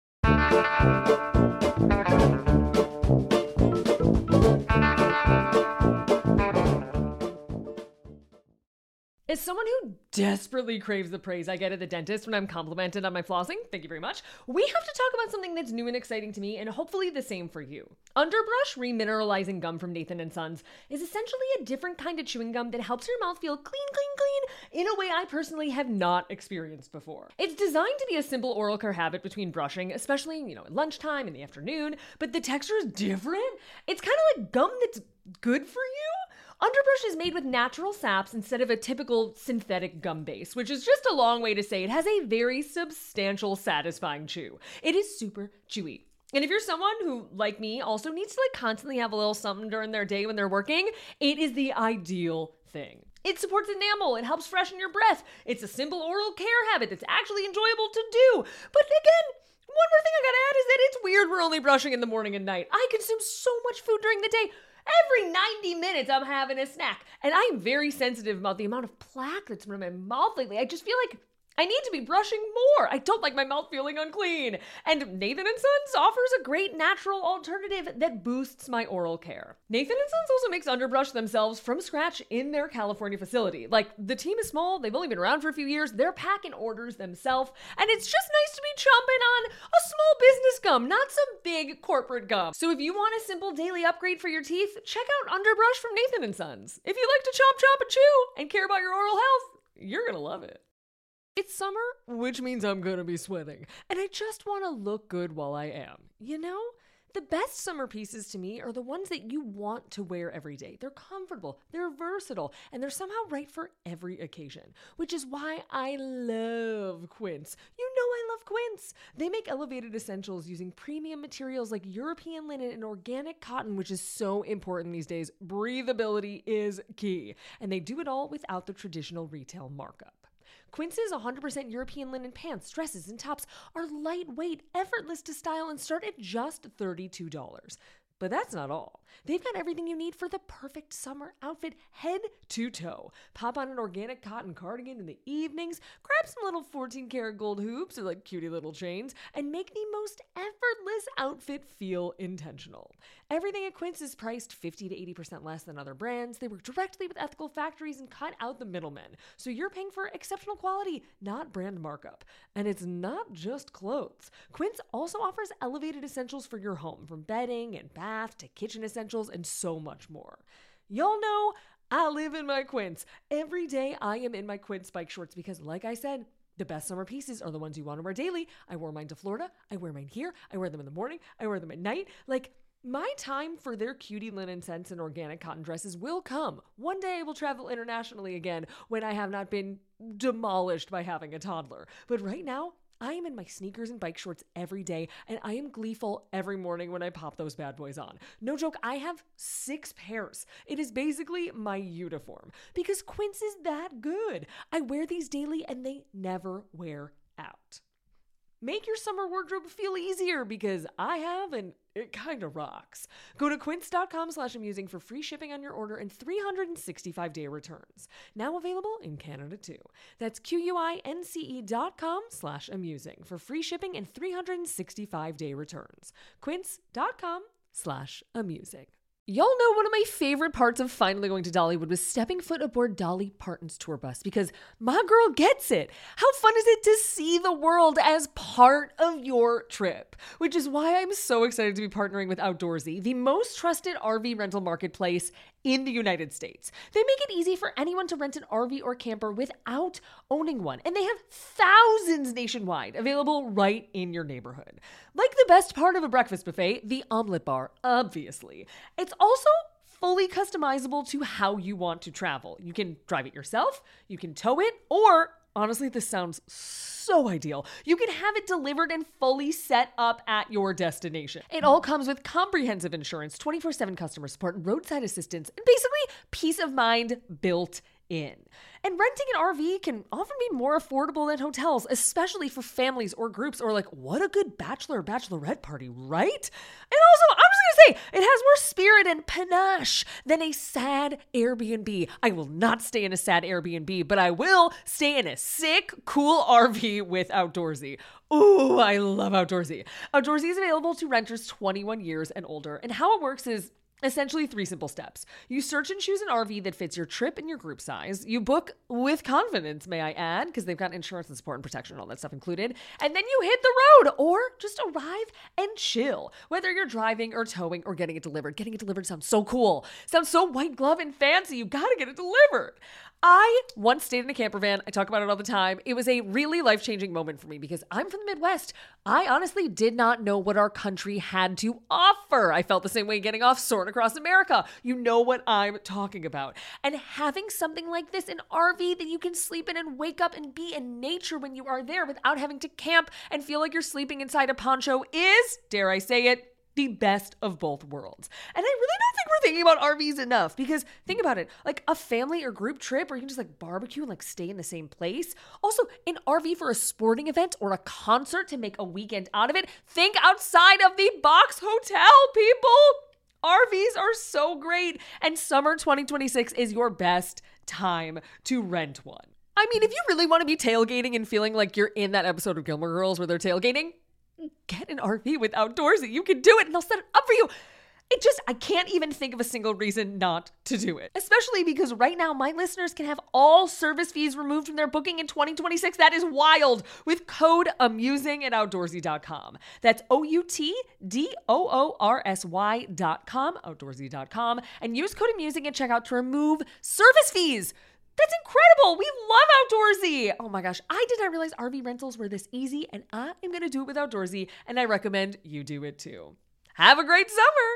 As someone who desperately craves the praise I get at the dentist when I'm complimented on my flossing, thank you very much, we have to talk about something that's new and exciting to me, and hopefully the same for you. Underbrush Remineralizing Gum from Nathan and Sons is essentially a different kind of chewing gum that helps your mouth feel clean, clean, clean in a way I personally have not experienced before. It's designed to be a simple oral care habit between brushing, especially, you know, at lunchtime, in the afternoon, but the texture is different. It's kind of like gum that's good for you. Underbrush is made with natural saps instead of a typical synthetic gum base, which is just a long way to say it has a very substantial, satisfying chew. It is super chewy. And if you're someone who, like me, also needs to like constantly have a little something during their day when they're working, it is the ideal thing. It supports enamel, it helps freshen your breath. It's a simple oral care habit that's actually enjoyable to do. But again, one more thing I gotta add is that it's weird we're only brushing in the morning and night. I consume so much food during the day. Every ninety minutes I'm having a snack. And I'm very sensitive about the amount of plaque that's been in my mouth lately. I just feel like I need to be brushing more. I don't like my mouth feeling unclean. And Nathan and Sons offers a great natural alternative that boosts my oral care. Nathan and Sons also makes Underbrush themselves from scratch in their California facility. Like, the team is small, they've only been around for a few years, they're packing orders themselves, and it's just nice to be chomping on a small business gum, not some big corporate gum. So if you want a simple daily upgrade for your teeth, check out Underbrush from Nathan and Sons. If you like to chomp, chomp, and chew, and care about your oral health, you're gonna love it. It's summer, which means I'm gonna be sweating, and I just want to look good while I am. You know? The best summer pieces to me are the ones that you want to wear every day. They're comfortable, they're versatile, and they're somehow right for every occasion, which is why I love Quince. You know I love Quince. They make elevated essentials using premium materials like European linen and organic cotton, which is so important these days. Breathability is key, and they do it all without the traditional retail markup. Quince's one hundred percent European linen pants, dresses, and tops are lightweight, effortless to style, and start at just thirty-two dollars. But that's not all. They've got everything you need for the perfect summer outfit, head to toe. Pop on an organic cotton cardigan in the evenings, grab some little fourteen karat gold hoops or like cutie little chains, and make the most effortless outfit feel intentional. Everything at Quince is priced fifty to eighty percent less than other brands. They work directly with ethical factories and cut out the middlemen. So you're paying for exceptional quality, not brand markup. And it's not just clothes. Quince also offers elevated essentials for your home, from bedding and bath to kitchen essentials and so much more. Y'all know I live in my Quince. Every day I am in my Quince bike shorts because, like I said, the best summer pieces are the ones you want to wear daily. I wore mine to Florida. I wear mine here. I wear them in the morning. I wear them at night. Like, my time for their cutie linen scents and organic cotton dresses will come. One day I will travel internationally again when I have not been demolished by having a toddler. But right now, I am in my sneakers and bike shorts every day, and I am gleeful every morning when I pop those bad boys on. No joke, I have six pairs. It is basically my uniform because Quince is that good. I wear these daily and they never wear out. Make your summer wardrobe feel easier because I have, and it kind of rocks. Go to quince.com slash amusing for free shipping on your order and three hundred sixty-five day returns. Now available in Canada too. That's Q-U-I-N-C-E dot com slash amusing for free shipping and three hundred sixty-five day returns. Quince.com slash amusing. Y'all know one of my favorite parts of finally going to Dollywood was stepping foot aboard Dolly Parton's tour bus because my girl gets it. How fun is it to see the world as part of your trip? Which is why I'm so excited to be partnering with Outdoorsy, the most trusted R V rental marketplace in the United States. They make it easy for anyone to rent an R V or camper without owning one, and they have thousands nationwide available right in your neighborhood. Like the best part of a breakfast buffet, the omelet bar, obviously. It's also fully customizable to how you want to travel. You can drive it yourself, you can tow it, or honestly, this sounds so ideal, you can have it delivered and fully set up at your destination. It all comes with comprehensive insurance, twenty-four seven customer support, roadside assistance, and basically peace of mind built in. And renting an R V can often be more affordable than hotels, especially for families or groups, or like, what a good bachelor or bachelorette party, right? And also, I'm just gonna say, it has more spirit and panache than a sad Airbnb. I will not stay in a sad Airbnb, but I will stay in a sick, cool R V with Outdoorsy. Ooh, I love Outdoorsy. Outdoorsy is available to renters twenty-one years and older, and how it works is essentially three simple steps. You search and choose an R V that fits your trip and your group size. You book with confidence, may I add, because they've got insurance and support and protection and all that stuff included. And then you hit the road or just arrive and chill. Whether you're driving or towing or getting it delivered. Getting it delivered sounds so cool. Sounds so white glove and fancy. You gotta get it delivered. I once stayed in a camper van. I talk about it all the time. It was a really life-changing moment for me because I'm from the Midwest. I honestly did not know what our country had to offer. I felt the same way getting off Soarin' Across America. You know what I'm talking about. And having something like this, an R V that you can sleep in and wake up and be in nature when you are there without having to camp and feel like you're sleeping inside a poncho is, dare I say it, the best of both worlds. And I really don't think we're thinking about R Vs enough because think about it, like a family or group trip where you can just like barbecue and like stay in the same place. Also, an R V for a sporting event or a concert to make a weekend out of it. Think outside of the box hotel, people. R Vs are so great, and summer twenty twenty-six is your best time to rent one. I mean, if you really want to be tailgating and feeling like you're in that episode of Gilmore Girls where they're tailgating, get an R V with Outdoorsy. You can do it and they'll set it up for you. It just, I can't even think of a single reason not to do it. Especially because right now my listeners can have all service fees removed from their booking in twenty twenty-six. That is wild with code AMUSING at outdoorsy dot com. That's O U T D O O R S Y dot com, outdoorsy dot com. And use code AMUSING at checkout to remove service fees. That's incredible. We love Outdoorsy. Oh my gosh. I did not realize R V rentals were this easy, and I am going to do it with Outdoorsy, and I recommend you do it too. Have a great summer.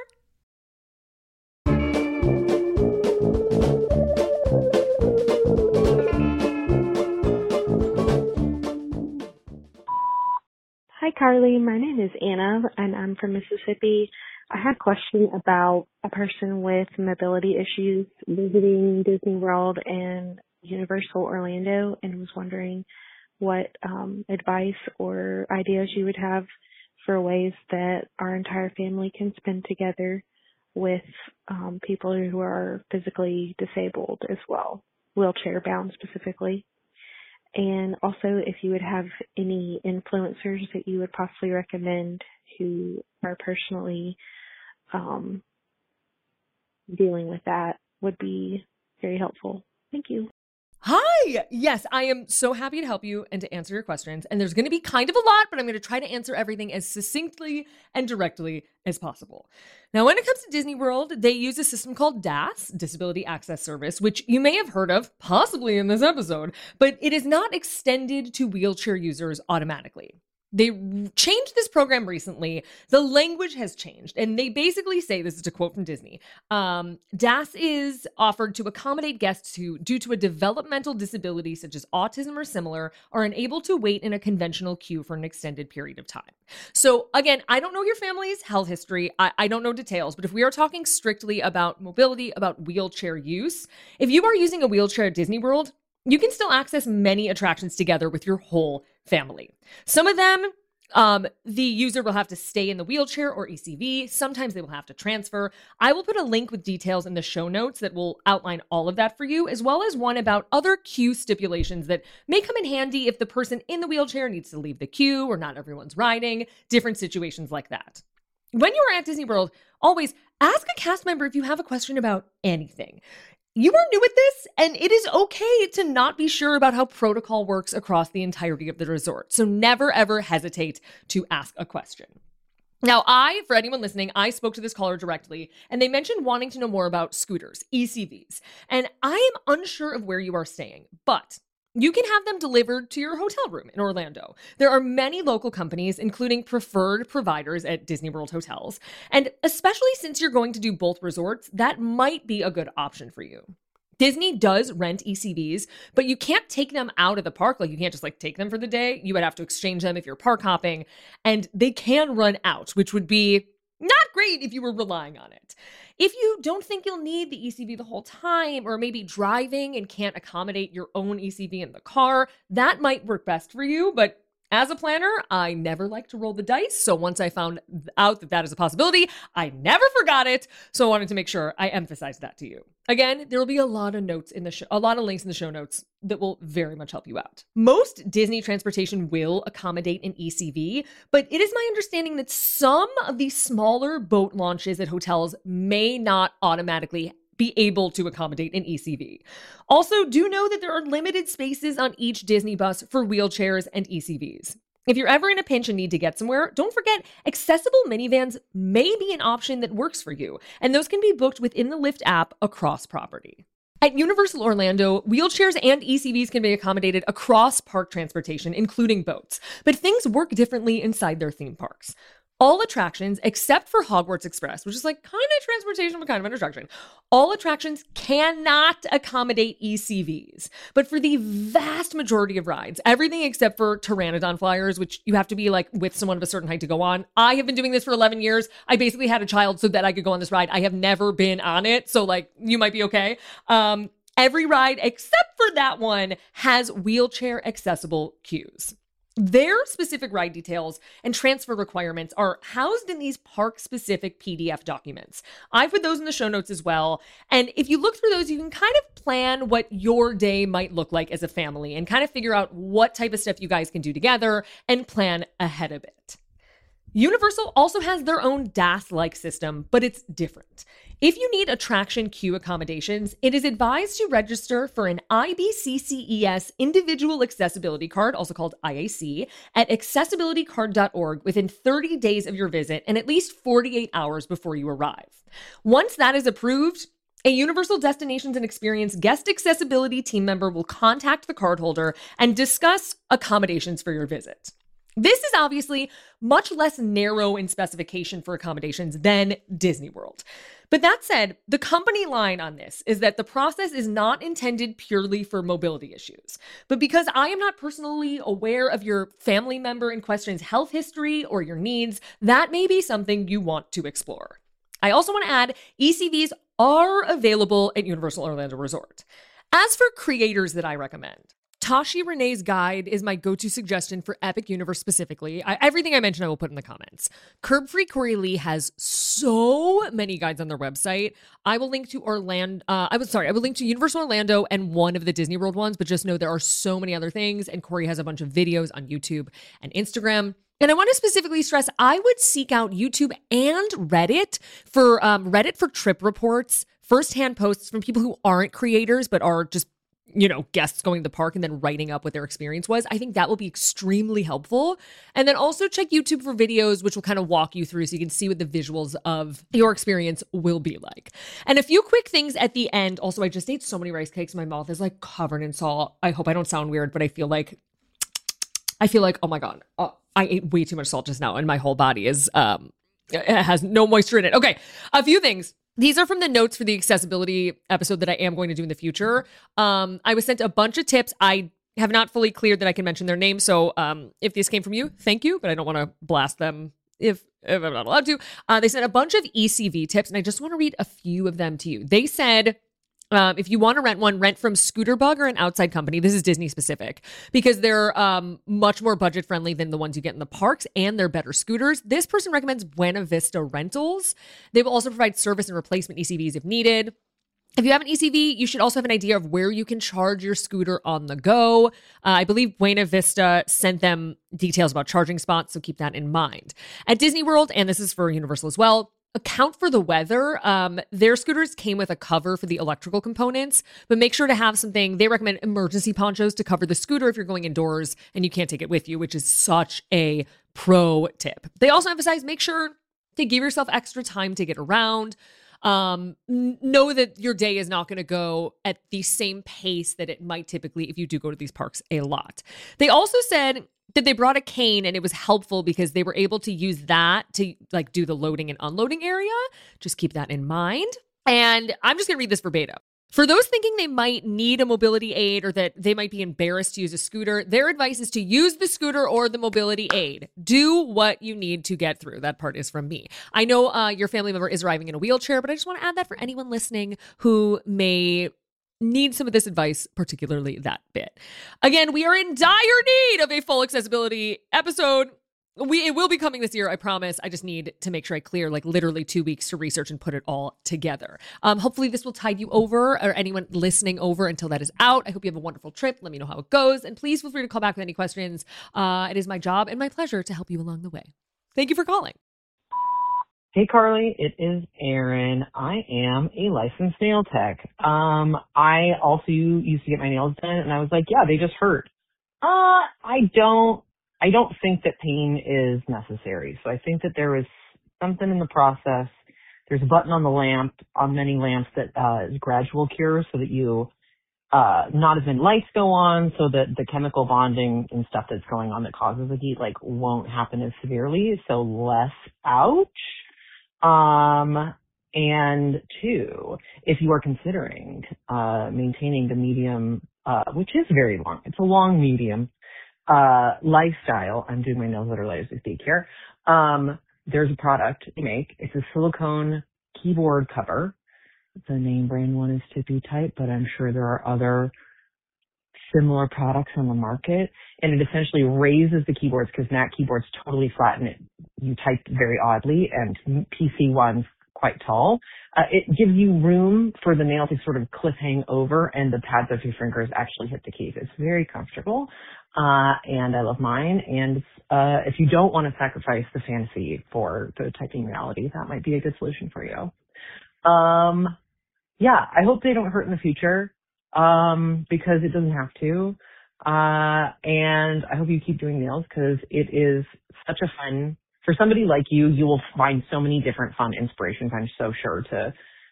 Hi, Carly. My name is Anna, and I'm from Mississippi. I had a question about a person with mobility issues visiting Disney World and Universal Orlando, and was wondering what um, advice or ideas you would have for ways that our entire family can spend together with um, people who are physically disabled as well, wheelchair bound specifically. And also if you would have any influencers that you would possibly recommend who are personally um, dealing with that would be very helpful. Thank you. Hi. Yes, I am so happy to help you and to answer your questions. And there's going to be kind of a lot, but I'm going to try to answer everything as succinctly and directly as possible. Now, when it comes to Disney World, they use a system called D A S, Disability Access Service, which you may have heard of, possibly in this episode, but it is not extended to wheelchair users automatically. They changed this program recently. The language has changed, and they basically say, this is a quote from Disney, um, D A S is offered to accommodate guests who, due to a developmental disability such as autism or similar, are unable to wait in a conventional queue for an extended period of time. So again, I don't know your family's health history. I, I don't know details, but if we are talking strictly about mobility, about wheelchair use, if you are using a wheelchair at Disney World, you can still access many attractions together with your whole family. Some of them, um, the user will have to stay in the wheelchair or E C V. Sometimes they will have to transfer. I will put a link with details in the show notes that will outline all of that for you, as well as one about other queue stipulations that may come in handy if the person in the wheelchair needs to leave the queue or not everyone's riding, different situations like that. When you are at Disney World, always ask a cast member if you have a question about anything. You are new at this, and it is okay to not be sure about how protocol works across the entirety of the resort. So never, ever hesitate to ask a question. Now, I, for anyone listening, I spoke to this caller directly, and they mentioned wanting to know more about scooters, E C Vs. And I am unsure of where you are staying, but you can have them delivered to your hotel room in Orlando. There are many local companies, including preferred providers at Disney World hotels. And especially since you're going to do both resorts, that might be a good option for you. Disney does rent E C Vs, but you can't take them out of the park. Like, you can't just like take them for the day. You would have to exchange them if you're park hopping, and they can run out, which would be not great if you were relying on it. If you don't think you'll need the E C V the whole time, or maybe driving and can't accommodate your own E C V in the car, that might work best for you. But as a planner, I never like to roll the dice. So once I found out that that is a possibility, I never forgot it. So I wanted to make sure I emphasized that to you. Again, there will be a lot of notes in the show, a lot of links in the show notes that will very much help you out. Most Disney transportation will accommodate an E C V, but it is my understanding that some of the smaller boat launches at hotels may not automatically be able to accommodate an E C V. Also, do know that there are limited spaces on each Disney bus for wheelchairs and E C Vs. If you're ever in a pinch and need to get somewhere, don't forget accessible minivans may be an option that works for you, and those can be booked within the Lyft app across property. At Universal Orlando, wheelchairs and E C Vs can be accommodated across park transportation, including boats, but things work differently inside their theme parks. All attractions, except for Hogwarts Express, which is like kind of transportation, but kind of an attraction, all attractions cannot accommodate E C Vs. But for the vast majority of rides, everything except for Pteranodon Flyers, which you have to be like with someone of a certain height to go on. I have been doing this for eleven years. I basically had a child so that I could go on this ride. I have never been on it, so like you might be okay. Um, every ride except for that one has wheelchair accessible queues. Their specific ride details and transfer requirements are housed in these park-specific P D F documents. I put those in the show notes as well. And if you look through those, you can kind of plan what your day might look like as a family and kind of figure out what type of stuff you guys can do together and plan ahead of it. Universal also has their own D A S-like system, but it's different. If you need attraction queue accommodations, it is advised to register for an I B C C E S Individual Accessibility Card, also called I A C, at accessibility card dot org within thirty days of your visit and at least forty-eight hours before you arrive. Once that is approved, A Universal Destinations and Experience guest accessibility team member will contact the cardholder and discuss accommodations for your visit. This is obviously much less narrow in specification for accommodations than Disney World. But that said, the company line on this is that the process is not intended purely for mobility issues. But because I am not personally aware of your family member in question's health history or your needs, that may be something you want to explore. I also want to add, E C Vs are available at Universal Orlando Resort. As for creators that I recommend, Tashi Renee's guide is my go-to suggestion for Epic Universe specifically. I, everything I mentioned, I will put in the comments. Curb Free Corey Lee has so many guides on their website. I will link to Orlando. Uh, I was sorry, I will link to Universal Orlando and one of the Disney World ones, but just know there are so many other things. And Corey has a bunch of videos on YouTube and Instagram. And I want to specifically stress, I would seek out YouTube and Reddit for um, Reddit for trip reports, firsthand posts from people who aren't creators, but are just, you know, guests going to the park and then writing up what their experience was. I think that will be extremely helpful. And then also check YouTube for videos, which will kind of walk you through so you can see what the visuals of your experience will be like. And a few quick things at the end. Also, I just ate so many rice cakes. My mouth is like covered in salt. I hope I don't sound weird, but I feel like, I feel like, oh my God, uh, I ate way too much salt just now and my whole body is, um, it has no moisture in it. Okay, a few things. These are from the notes for the accessibility episode that I am going to do in the future. Um, I was sent a bunch of tips. I have not fully cleared that I can mention their names. So um, if this came from you, thank you. But I don't want to blast them if, if I'm not allowed to. Uh, they sent a bunch of E C V tips, and I just want to read a few of them to you. They said, Um, if you want to rent one, rent from Scooterbug or an outside company. This is Disney specific because they're um, much more budget friendly than the ones you get in the parks, and they're better scooters. This person recommends Buena Vista Rentals. They will also provide service and replacement E C Vs if needed. If you have an E C V, you should also have an idea of where you can charge your scooter on the go. Uh, I believe Buena Vista sent them details about charging spots, so keep that in mind. At Disney World, and this is for Universal as well, account for the weather. Um, their scooters came with a cover for the electrical components, but make sure to have something. They recommend emergency ponchos to cover the scooter if you're going indoors and you can't take it with you, which is such a pro tip. They also emphasize make sure to give yourself extra time to get around. Um, know that your day is not going to go at the same pace that it might typically if you do go to these parks a lot. They also said that they brought a cane and it was helpful because they were able to use that to like do the loading and unloading area. Just keep that in mind. And I'm just going to read this verbatim. For those thinking they might need a mobility aid or that they might be embarrassed to use a scooter, their advice is to use the scooter or the mobility aid. Do what you need to get through. That part is from me. I know uh, your family member is arriving in a wheelchair, but I just want to add that for anyone listening who may need some of this advice, particularly that bit. Again, we are in dire need of a full accessibility episode. We it will be coming this year, I promise. I just need to make sure I clear like literally two weeks to research and put it all together. Um, hopefully this will tide you over or anyone listening over until that is out. I hope you have a wonderful trip. Let me know how it goes. And please feel free to call back with any questions. Uh, it is my job and my pleasure to help you along the way. Thank you for calling. Hey, Carly, it is Erin. I am a licensed nail tech. Um, I also used to get my nails done, and I was like, yeah, they just hurt. Uh, I don't, I don't think that pain is necessary. So I think that there is something in the process. There's a button on the lamp, on many lamps, that uh, is gradual cure so that you, uh, not as many lights go on, so that the chemical bonding and stuff that's going on that causes the heat, like, won't happen as severely. So less ouch. Um, and two, if you are considering, uh, maintaining the medium, uh, which is very long, it's a long medium, uh, lifestyle. I'm doing my nails literally as we speak here. Um, there's a product you make. It's a silicone keyboard cover. The name brand one is Tippy Type, but I'm sure there are other similar products on the market, and it essentially raises the keyboards because Mac keyboards totally flatten it. You type very oddly, and P C ones quite tall. Uh, it gives you room for the nail to sort of cliff hang over, and the pads of your fingers actually hit the keys. It's very comfortable, uh, and I love mine. And uh, if you don't want to sacrifice the fantasy for the typing reality, that might be a good solution for you. Um, yeah, I hope they don't hurt in the future. Um, because it doesn't have to. Uh, and I hope you keep doing nails because it is such a fun, for somebody like you, you will find so many different fun inspirations, I'm so sure, to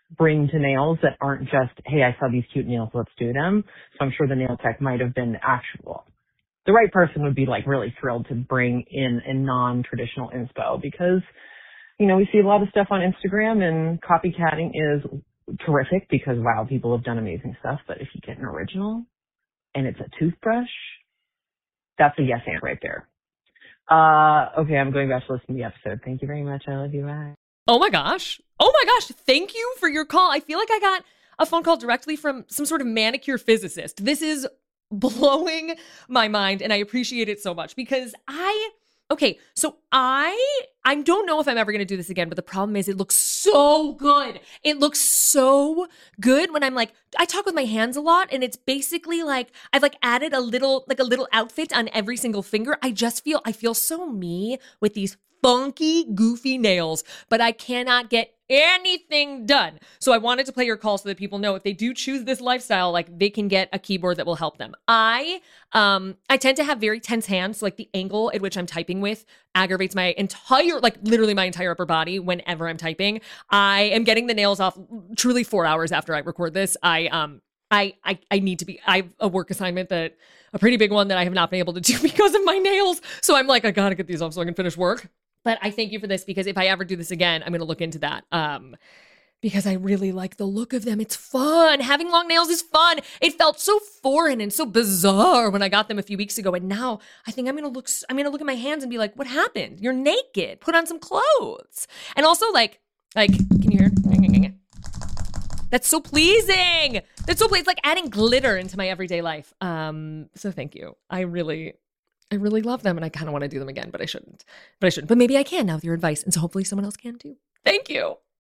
bring to nails that aren't just, hey, I saw these cute nails, let's do them. So I'm sure the nail tech might have been actual. The right person would be like really thrilled to bring in a non-traditional inspo because, you know, we see a lot of stuff on Instagram and copycatting is terrific because, wow, people have done amazing stuff. But if you get an original and it's a toothbrush, that's a yes and right there. Uh, okay, I'm going back to listen to the episode. Thank you very much. I love you. Bye. Oh my gosh. Oh my gosh. Thank you for your call. I feel like I got a phone call directly from some sort of manicure physicist. This is blowing my mind and I appreciate it so much because I, okay, so I, I don't know if I'm ever going to do this again, but the problem is it looks so good. It looks so good when I'm like, I talk with my hands a lot and it's basically like, I've like added a little, like a little outfit on every single finger. I just feel, I feel so me with these funky, goofy nails, but I cannot get anything done. So I wanted to play your call so that people know if they do choose this lifestyle, like they can get a keyboard that will help them. I, um, I tend to have very tense hands. So like the angle at which I'm typing with aggravates my entire, like literally my entire upper body whenever I'm typing. I am getting the nails off truly four hours after I record this. I, um, I, I, I need to be, I have a work assignment that, a pretty big one that I have not been able to do because of my nails. So I'm like, I gotta get these off so I can finish work. But I thank you for this because if I ever do this again, I'm going to look into that. Um, because I really like the look of them. It's fun. Having long nails is fun. It felt so foreign and so bizarre when I got them a few weeks ago. And now I think I'm going to look, I'm going to look at my hands and be like, what happened? You're naked. Put on some clothes. And also like, like, can you hear? That's so pleasing. That's so pleasing. It's like adding glitter into my everyday life. Um, so thank you. I really, I really love them and I kind of want to do them again, but I shouldn't. But I shouldn't. But maybe I can now with your advice. And so hopefully someone else can too. Thank you.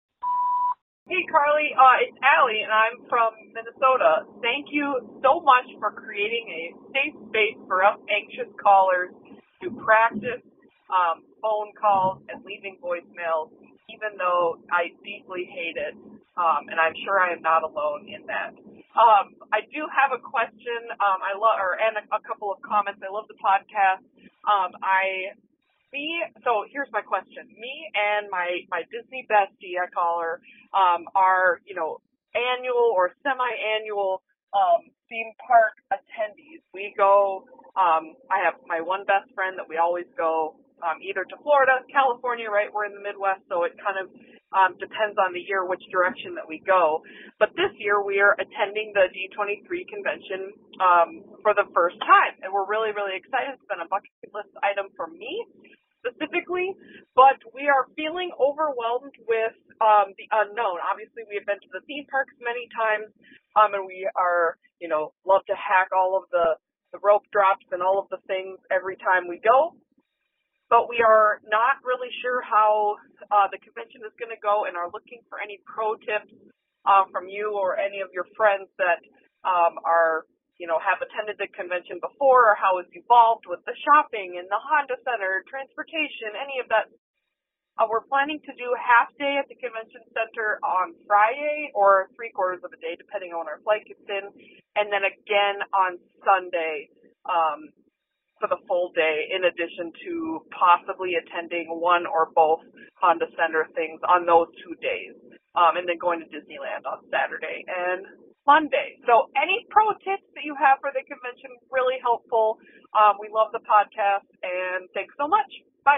Hey, Carly. Uh, it's Allie, and I'm from Minnesota. Thank you so much for creating a safe space for us anxious callers to practice um, phone calls and leaving voicemails, even though I deeply hate it. Um, and I'm sure I am not alone in that. Um, I do have a question, um, I love, or and a, a couple of comments. I love the podcast. Um, I, me, so here's my question. Me and my, my Disney bestie, I call her, um, are, you know, annual or semi-annual, um, theme park attendees. We go, um, I have my one best friend that we always go, um, either to Florida, California, right? We're in the Midwest, so it kind of, Um, depends on the year which direction that we go. But this year we are attending the D twenty-three convention um, for the first time. And we're really, really excited. It's been a bucket list item for me specifically. But we are feeling overwhelmed with um, the unknown. Obviously, we have been to the theme parks many times. Um, and we are, you know, love to hack all of the, the rope drops and all of the things every time we go. But we are not really sure how uh, the convention is going to go and are looking for any pro tips uh, from you or any of your friends that um, are, you know, have attended the convention before or how it's evolved with the shopping and the Honda Center, transportation, any of that. Uh, we're planning to do half day at the convention center on Friday or three quarters of a day, depending on when our flight gets in, and then again on Sunday. Um, for the full day, in addition to possibly attending one or both Honda Center things on those two days, um, and then going to Disneyland on Saturday and Monday. So any pro tips that you have for the convention, really helpful. Um, we love the podcast, and thanks so much. Bye.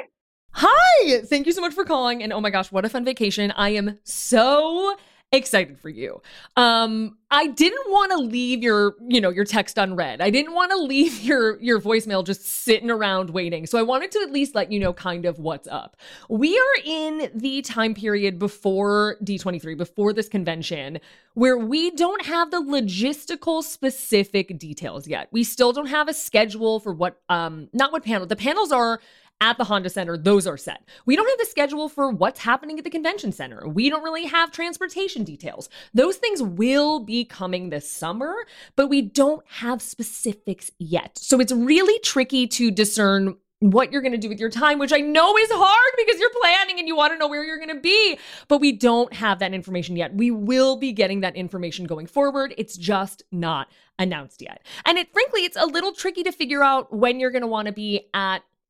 Hi! Thank you so much for calling, and oh my gosh, what a fun vacation. I am so excited for you. Um, I didn't want to leave your, you know, your text unread. I didn't want to leave your, your voicemail just sitting around waiting. So I wanted to at least let you know kind of what's up. We are in the time period before D twenty-three, before this convention, where we don't have the logistical specific details yet. We still don't have a schedule for what, um, not what panel. The panels are at the Honda Center, those are set. We don't have the schedule for what's happening at the convention center. We don't really have transportation details. Those things will be coming this summer, but we don't have specifics yet. So it's really tricky to discern what you're going to do with your time, which I know is hard because you're planning and you want to know where you're going to be, but we don't have that information yet. We will be getting that information going forward. It's just not announced yet. And it, frankly, it's a little tricky to figure out when you're going to want to be at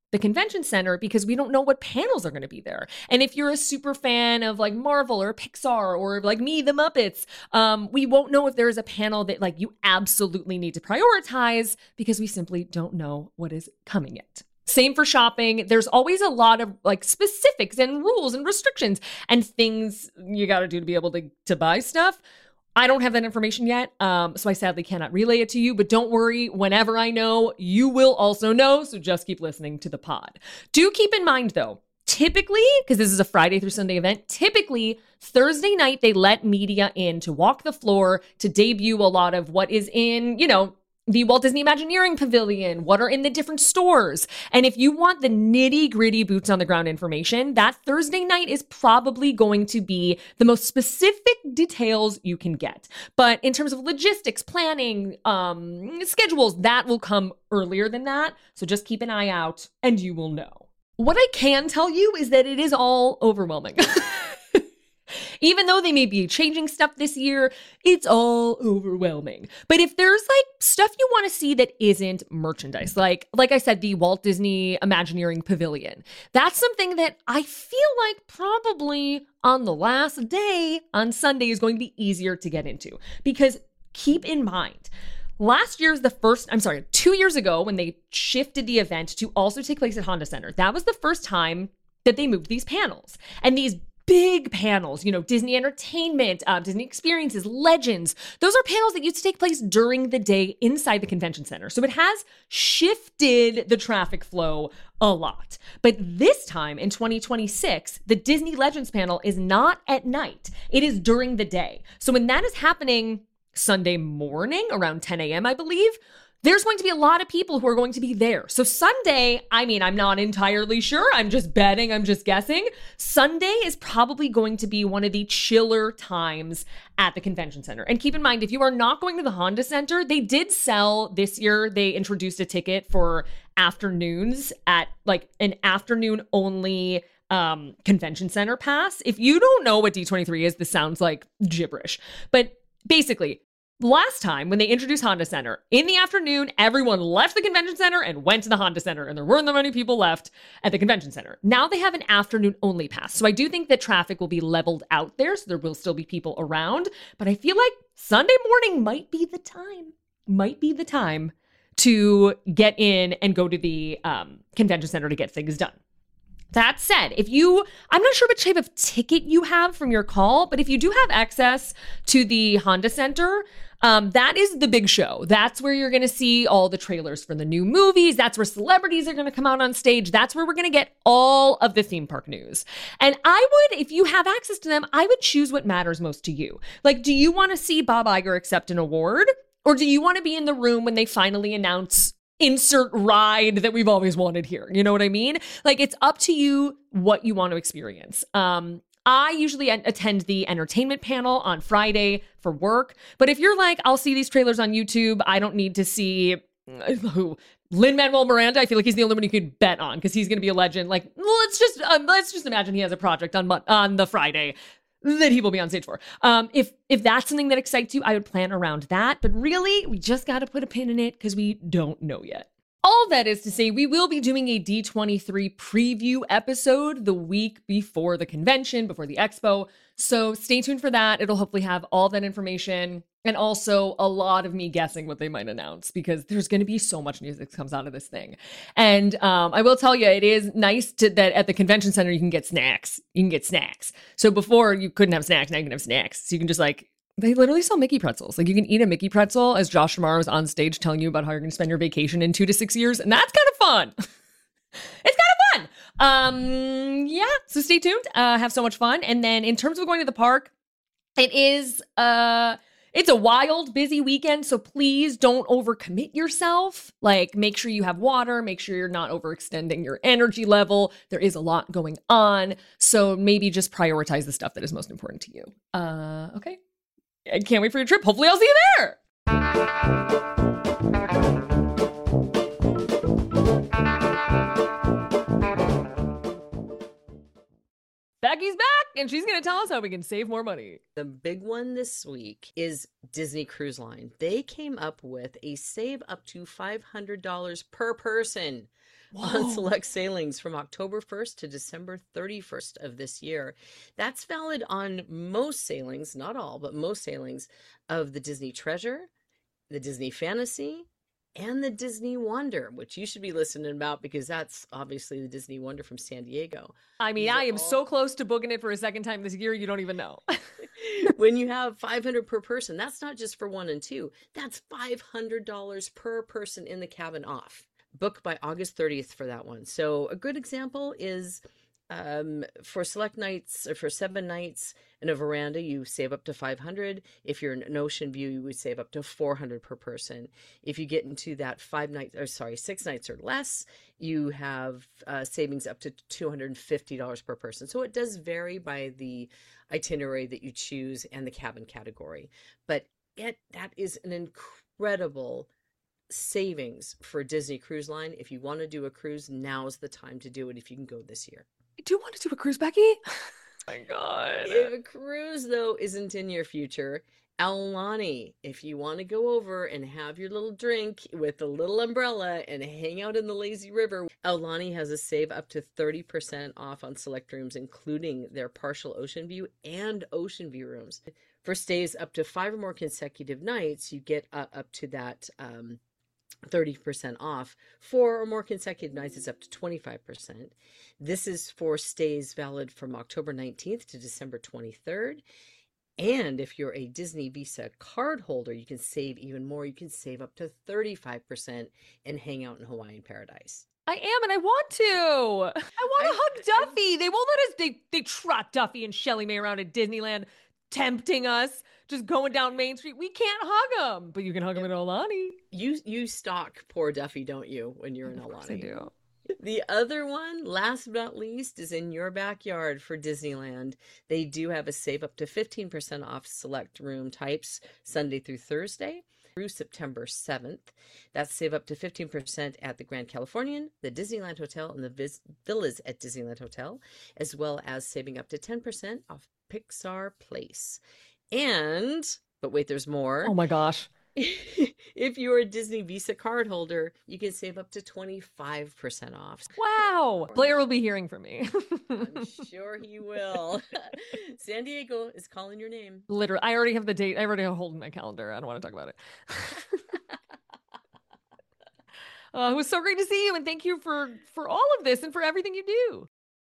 the convention center because we don't know what panels are going to be there. And if you're a super fan of like Marvel or Pixar or like me, the Muppets, um, we won't know if there's a panel that like you absolutely need to prioritize because we simply don't know what is coming yet. Same for shopping. There's always a lot of like specifics and rules and restrictions and things you got to do to be able to, to buy stuff. I don't have that information yet, um, so I sadly cannot relay it to you, but don't worry, whenever I know, you will also know, so just keep listening to the pod. Do keep in mind, though, typically, because this is a Friday through Sunday event, typically Thursday night they let media in to walk the floor, to debut a lot of what is in, you know, the Walt Disney Imagineering Pavilion, what are in the different stores. And if you want the nitty gritty boots on the ground information, that Thursday night is probably going to be the most specific details you can get. But in terms of logistics, planning, um, schedules, that will come earlier than that. So just keep an eye out and you will know. What I can tell you is that it is all overwhelming. Even though they may be changing stuff this year, it's all overwhelming. But if there's like stuff you want to see that isn't merchandise, like like I said, the Walt Disney Imagineering Pavilion, that's something that I feel like probably on the last day on Sunday is going to be easier to get into. Because keep in mind, last year's the first, I'm sorry, two years ago when they shifted the event to also take place at Honda Center, that was the first time that they moved these panels. And these big panels, you know, Disney Entertainment, uh, Disney Experiences, Legends. Those are panels that used to take place during the day inside the convention center. So it has shifted the traffic flow a lot. But this time in twenty twenty-six, the Disney Legends panel is not at night. It is during the day. So when that is happening Sunday morning around ten a.m., I believe, there's going to be a lot of people who are going to be there. So Sunday, I mean, I'm not entirely sure. I'm just betting. I'm just guessing. Sunday is probably going to be one of the chiller times at the convention center. And keep in mind, if you are not going to the Honda Center, they did sell this year. They introduced a ticket for afternoons at like an afternoon only um, convention center pass. If you don't know what D twenty-three is, this sounds like gibberish. But basically, last time when they introduced Honda Center, in the afternoon, everyone left the convention center and went to the Honda Center, and there weren't that many people left at the convention center. Now they have an afternoon only pass. So I do think that traffic will be leveled out there, so there will still be people around. But I feel like Sunday morning might be the time, might be the time to get in and go to the um, convention center to get things done. That said, if you, I'm not sure which type of ticket you have from your call, but if you do have access to the Honda Center, um, that is the big show. That's where you're going to see all the trailers for the new movies. That's where celebrities are going to come out on stage. That's where we're going to get all of the theme park news. And I would, if you have access to them, I would choose what matters most to you. Like, do you want to see Bob Iger accept an award? Or do you want to be in the room when they finally announce insert ride that we've always wanted here? You know what I mean? Like, it's up to you what you want to experience. Um, I usually attend the entertainment panel on Friday for work. But if you're like, I'll see these trailers on YouTube, I don't need to see who, Lin-Manuel Miranda, I feel like he's the only one you could bet on because he's going to be a legend. Like, let's just um, let's just imagine he has a project on on the Friday that he will be on stage for. Um, if if that's something that excites you, I would plan around that. But really, we just got to put a pin in it because we don't know yet. All that is to say, we will be doing a D twenty-three preview episode the week before the convention, before the expo. So stay tuned for that. It'll hopefully have all that information and also a lot of me guessing what they might announce because there's going to be so much news that comes out of this thing. And um, I will tell you, it is nice to, that at the convention center, you can get snacks. You can get snacks. So before you couldn't have snacks, now you can have snacks. So you can just like, they literally sell Mickey pretzels. Like you can eat a Mickey pretzel as Josh Shamar was on stage telling you about how you're going to spend your vacation in two to six years. And that's kind of fun. It's kind of fun. Um, yeah, so stay tuned. Uh, have so much fun. And then in terms of going to the park, it is, uh, it's a wild, busy weekend. So please don't overcommit yourself. Like make sure you have water, make sure you're not overextending your energy level. There is a lot going on. So maybe just prioritize the stuff that is most important to you. Uh, okay. I can't wait for your trip. Hopefully I'll see you there. Becky's back. And she's going to tell us how we can save more money. The big one this week is Disney Cruise Line. They came up with a save up to five hundred dollars per person Whoa. on select sailings from October first to December thirty-first of this year. That's valid on most sailings, not all, but most sailings of the Disney Treasure, the Disney Fantasy, and the Disney Wonder, which you should be listening about because that's obviously the Disney Wonder from San Diego. I mean, These I am all... so close to booking it for a second time this year, you don't even know. When you have five hundred per person, that's not just for one and two. That's five hundred dollars per person in the cabin off. Book by August thirtieth for that one. So a good example is um, for select nights or for seven nights in a veranda, you save up to five hundred. If you're in an ocean view, you would save up to four hundred per person. If you get into that five nights or sorry, six nights or less, you have uh, savings up to two hundred fifty dollars per person. So it does vary by the itinerary that you choose and the cabin category. But it, that is an incredible savings for Disney Cruise Line. If you want to do a cruise, now's the time to do it if you can go this year. I do want to do a cruise, Becky. Oh my God. If a cruise, though, isn't in your future, Aulani, if you want to go over and have your little drink with a little umbrella and hang out in the lazy river, Aulani has a save up to thirty percent off on select rooms, including their partial ocean view and ocean view rooms. For stays up to five or more consecutive nights, you get uh, up to that um, thirty percent off. Four or more consecutive nights is up to twenty-five percent. This is for stays valid from October nineteenth to December twenty-third. And if you're a Disney Visa card holder, you can save even more. You can save up to thirty-five percent and hang out in Hawaiian Paradise. I am, and I want to. I want to hug Duffy. They won't let us. They they trot Duffy and Shelly May around at Disneyland, tempting us, just going down Main Street. We can't hug him, but you can hug him in Aulani. You you stalk poor Duffy, don't you, when you're in Aulani? Of course I do. The other one, last but not least, is in your backyard for Disneyland. They do have a save up to fifteen percent off select room types Sunday through Thursday through September seventh. That's save up to fifteen percent at the Grand Californian, the Disneyland Hotel, and the Vis- Villas at Disneyland Hotel, as well as saving up to ten percent off Pixar Place. And, but wait, there's more. Oh my gosh. If you're a Disney Visa card holder, you can save up to twenty-five percent off. Wow. Blair will be hearing from me. I'm sure he will. San Diego is calling your name. Literally. I already have the date. I already have a hold in my calendar. I don't want to talk about it. uh, it was so great to see you. And thank you for, for all of this and for everything you do.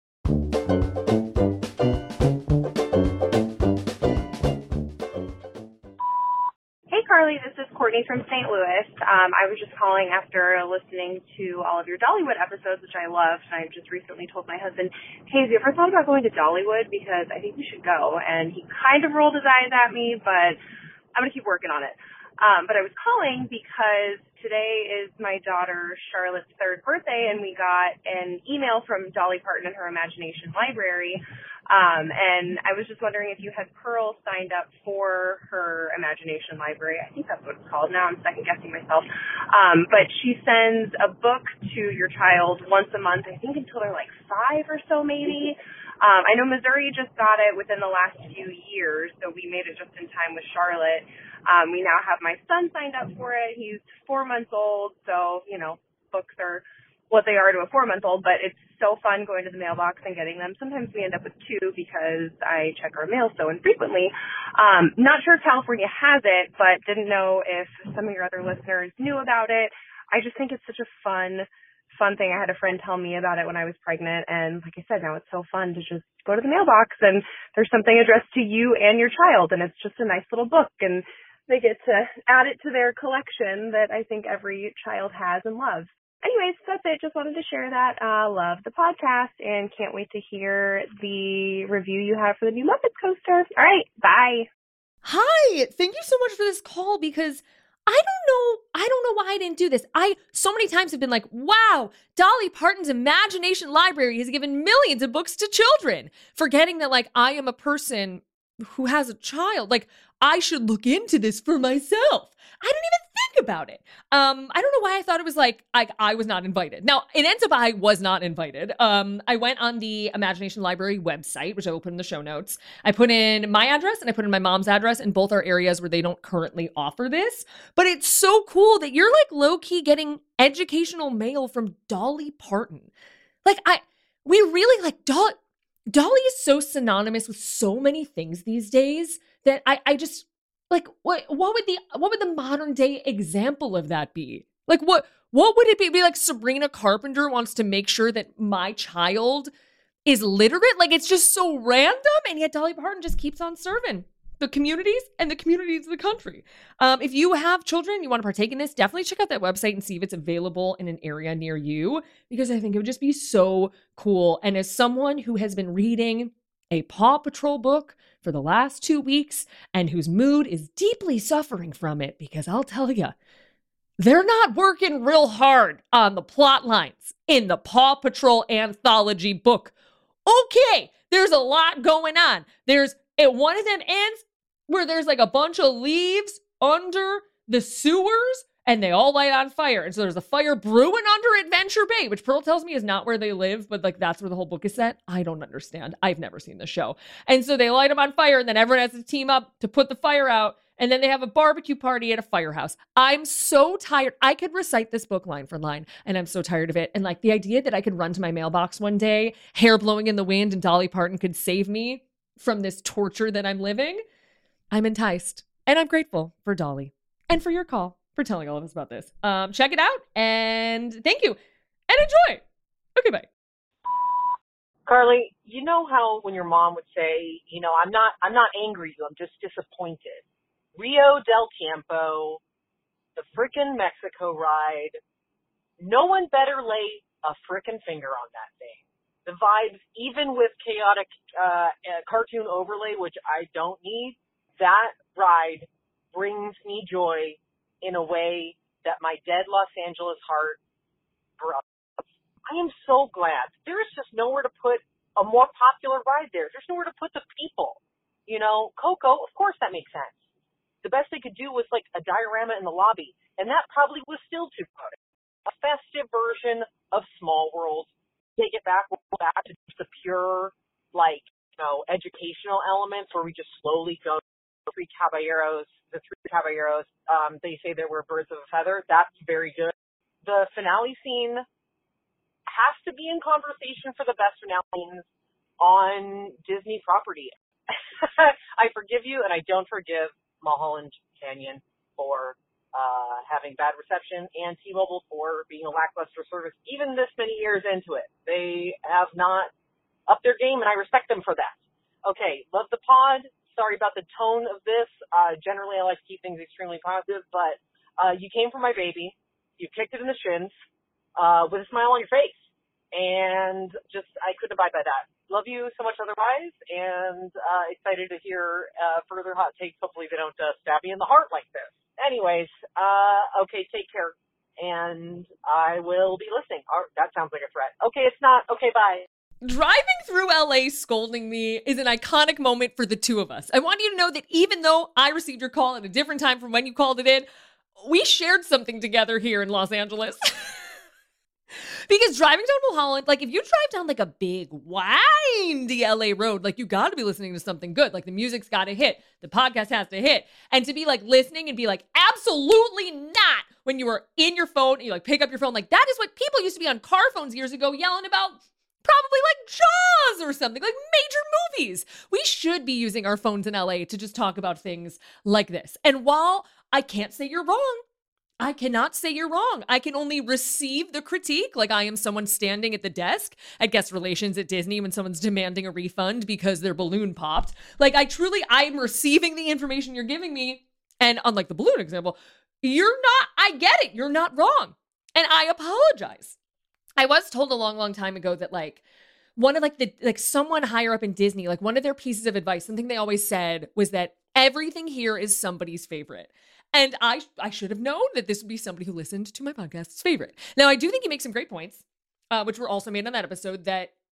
Carly, this is Courtney from Saint Louis. Um, I was just calling after listening to all of your Dollywood episodes, which I loved, and I just recently told my husband, hey, have you ever thought about going to Dollywood? Because I think we should go. And he kind of rolled his eyes at me, but I'm going to keep working on it. Um, but I was calling because today is my daughter Charlotte's third birthday, and we got an email from Dolly Parton and her Imagination Library. Um, and I was just wondering if you had Pearl signed up for her Imagination Library. I think that's what it's called. Now I'm second guessing myself. Um, but she sends a book to your child once a month, I think until they're like five or so maybe. Um, I know Missouri just got it within the last few years, so we made it just in time with Charlotte. Um, we now have my son signed up for it. He's four months old, so, you know, books are what they are to a four-month-old, but it's so fun going to the mailbox and getting them. Sometimes we end up with two because I check our mail so infrequently. Um, not sure if California has it, but didn't know if some of your other listeners knew about it. I just think it's such a fun, fun thing. I had a friend tell me about it when I was pregnant, and like I said, now it's so fun to just go to the mailbox, and there's something addressed to you and your child, and it's just a nice little book, and they get to add it to their collection that I think every child has and loves. Anyways, that's it. Just wanted to share that. Uh, love the podcast and can't wait to hear the review you have for the new Muppets coaster. All right, bye. Hi, thank you so much for this call because I don't know, I don't know why I didn't do this. I so many times have been like, wow, Dolly Parton's Imagination Library has given millions of books to children, forgetting that like I am a person who has a child. Like I should look into this for myself. I didn't even think about it. Um, I don't know why I thought it was like I, I was not invited. Now, it ends up I was not invited. Um, I went on the Imagination Library website, which I will put in the show notes. I put in my address and I put in my mom's address, and both are areas where they don't currently offer this. But it's so cool that you're like low-key getting educational mail from Dolly Parton. Like, I, we really like Dolly. Dolly is so synonymous with so many things these days that I, I just, like, what what would the what would the modern day example of that be? Like, what what would it be? Be like Sabrina Carpenter wants to make sure that my child is literate? Like, it's just so random, and yet Dolly Parton just keeps on serving the communities and the communities of the country. Um, if you have children, you want to partake in this, definitely check out that website and see if it's available in an area near you, because I think it would just be so cool. And as someone who has been reading a Paw Patrol book for the last two weeks and whose mood is deeply suffering from it, because I'll tell you, they're not working real hard on the plot lines in the Paw Patrol anthology book. Okay, there's a lot going on. There's, at one of them ends where there's like a bunch of leaves under the sewers and they all light on fire. And so there's a fire brewing under Adventure Bay, which Pearl tells me is not where they live, but like that's where the whole book is set. I don't understand. I've never seen the show. And so they light them on fire, and then everyone has to team up to put the fire out. And then they have a barbecue party at a firehouse. I'm so tired. I could recite this book line for line, and I'm so tired of it. And like the idea that I could run to my mailbox one day, hair blowing in the wind, and Dolly Parton could save me from this torture that I'm living, I'm enticed. And I'm grateful for Dolly and for your call for telling all of us about this. Um, check it out, and thank you, and enjoy. Okay, bye. Carly, you know how when your mom would say, you know, I'm not, I'm not angry at you, I'm just disappointed. Rio del Tiempo, the frickin' Mexico ride, no one better lay a frickin' finger on that thing. The vibes, even with chaotic uh, uh, cartoon overlay, which I don't need, that ride brings me joy in a way that my dead Los Angeles heart broke. I am so glad. There is just nowhere to put a more popular ride there. There's nowhere to put the people. You know, Coco, of course that makes sense. The best they could do was like a diorama in the lobby, and that probably was still too crowded. A festive version of Small World. Take it back, back to just the pure, like, you know, educational elements where we just slowly go to the three caballeros, the three caballeros. Um, they say there were birds of a feather. That's very good. The finale scene has to be in conversation for the best finale scenes on Disney property. I forgive you, and I don't forgive Mulholland Canyon for uh, having bad reception, and T-Mobile for being a lackluster service, even this many years into it. They have not upped their game, and I respect them for that. Okay, love the pod. Sorry about the tone of this. Uh, generally, I like to keep things extremely positive, but uh, you came for my baby. You kicked it in the shins uh, with a smile on your face, and just I couldn't abide by that. Love you so much otherwise, and uh, excited to hear uh, further hot takes. Hopefully they don't uh, stab me in the heart like this. Anyways, uh, okay, take care, and I will be listening. Oh, that sounds like a threat. Okay, it's not. Okay, bye. Driving through L A scolding me is an iconic moment for the two of us. I want you to know that even though I received your call at a different time from when you called it in, we shared something together here in Los Angeles. Because driving down Mulholland, like if you drive down like a big, windy L A road, like you got to be listening to something good. Like the music's got to hit. The podcast has to hit. And to be like listening and be like, absolutely not. When you were in your phone and you like pick up your phone, like that is what people used to be on car phones years ago yelling about. Probably like Jaws or something, like major movies. We should be using our phones in L A to just talk about things like this. And while I can't say you're wrong, I cannot say you're wrong. I can only receive the critique like I am someone standing at the desk at guest relations at Disney when someone's demanding a refund because their balloon popped. Like I truly, I'm receiving the information you're giving me. And unlike the balloon example, you're not, I get it. You're not wrong. And I apologize. I was told a long, long time ago that like one of like the, like someone higher up in Disney, like one of their pieces of advice, something they always said was that everything here is somebody's favorite. And I I should have known that this would be somebody who listened to my podcast's favorite. Now, I do think he makes some great points, uh, which were also made on that episode, that he,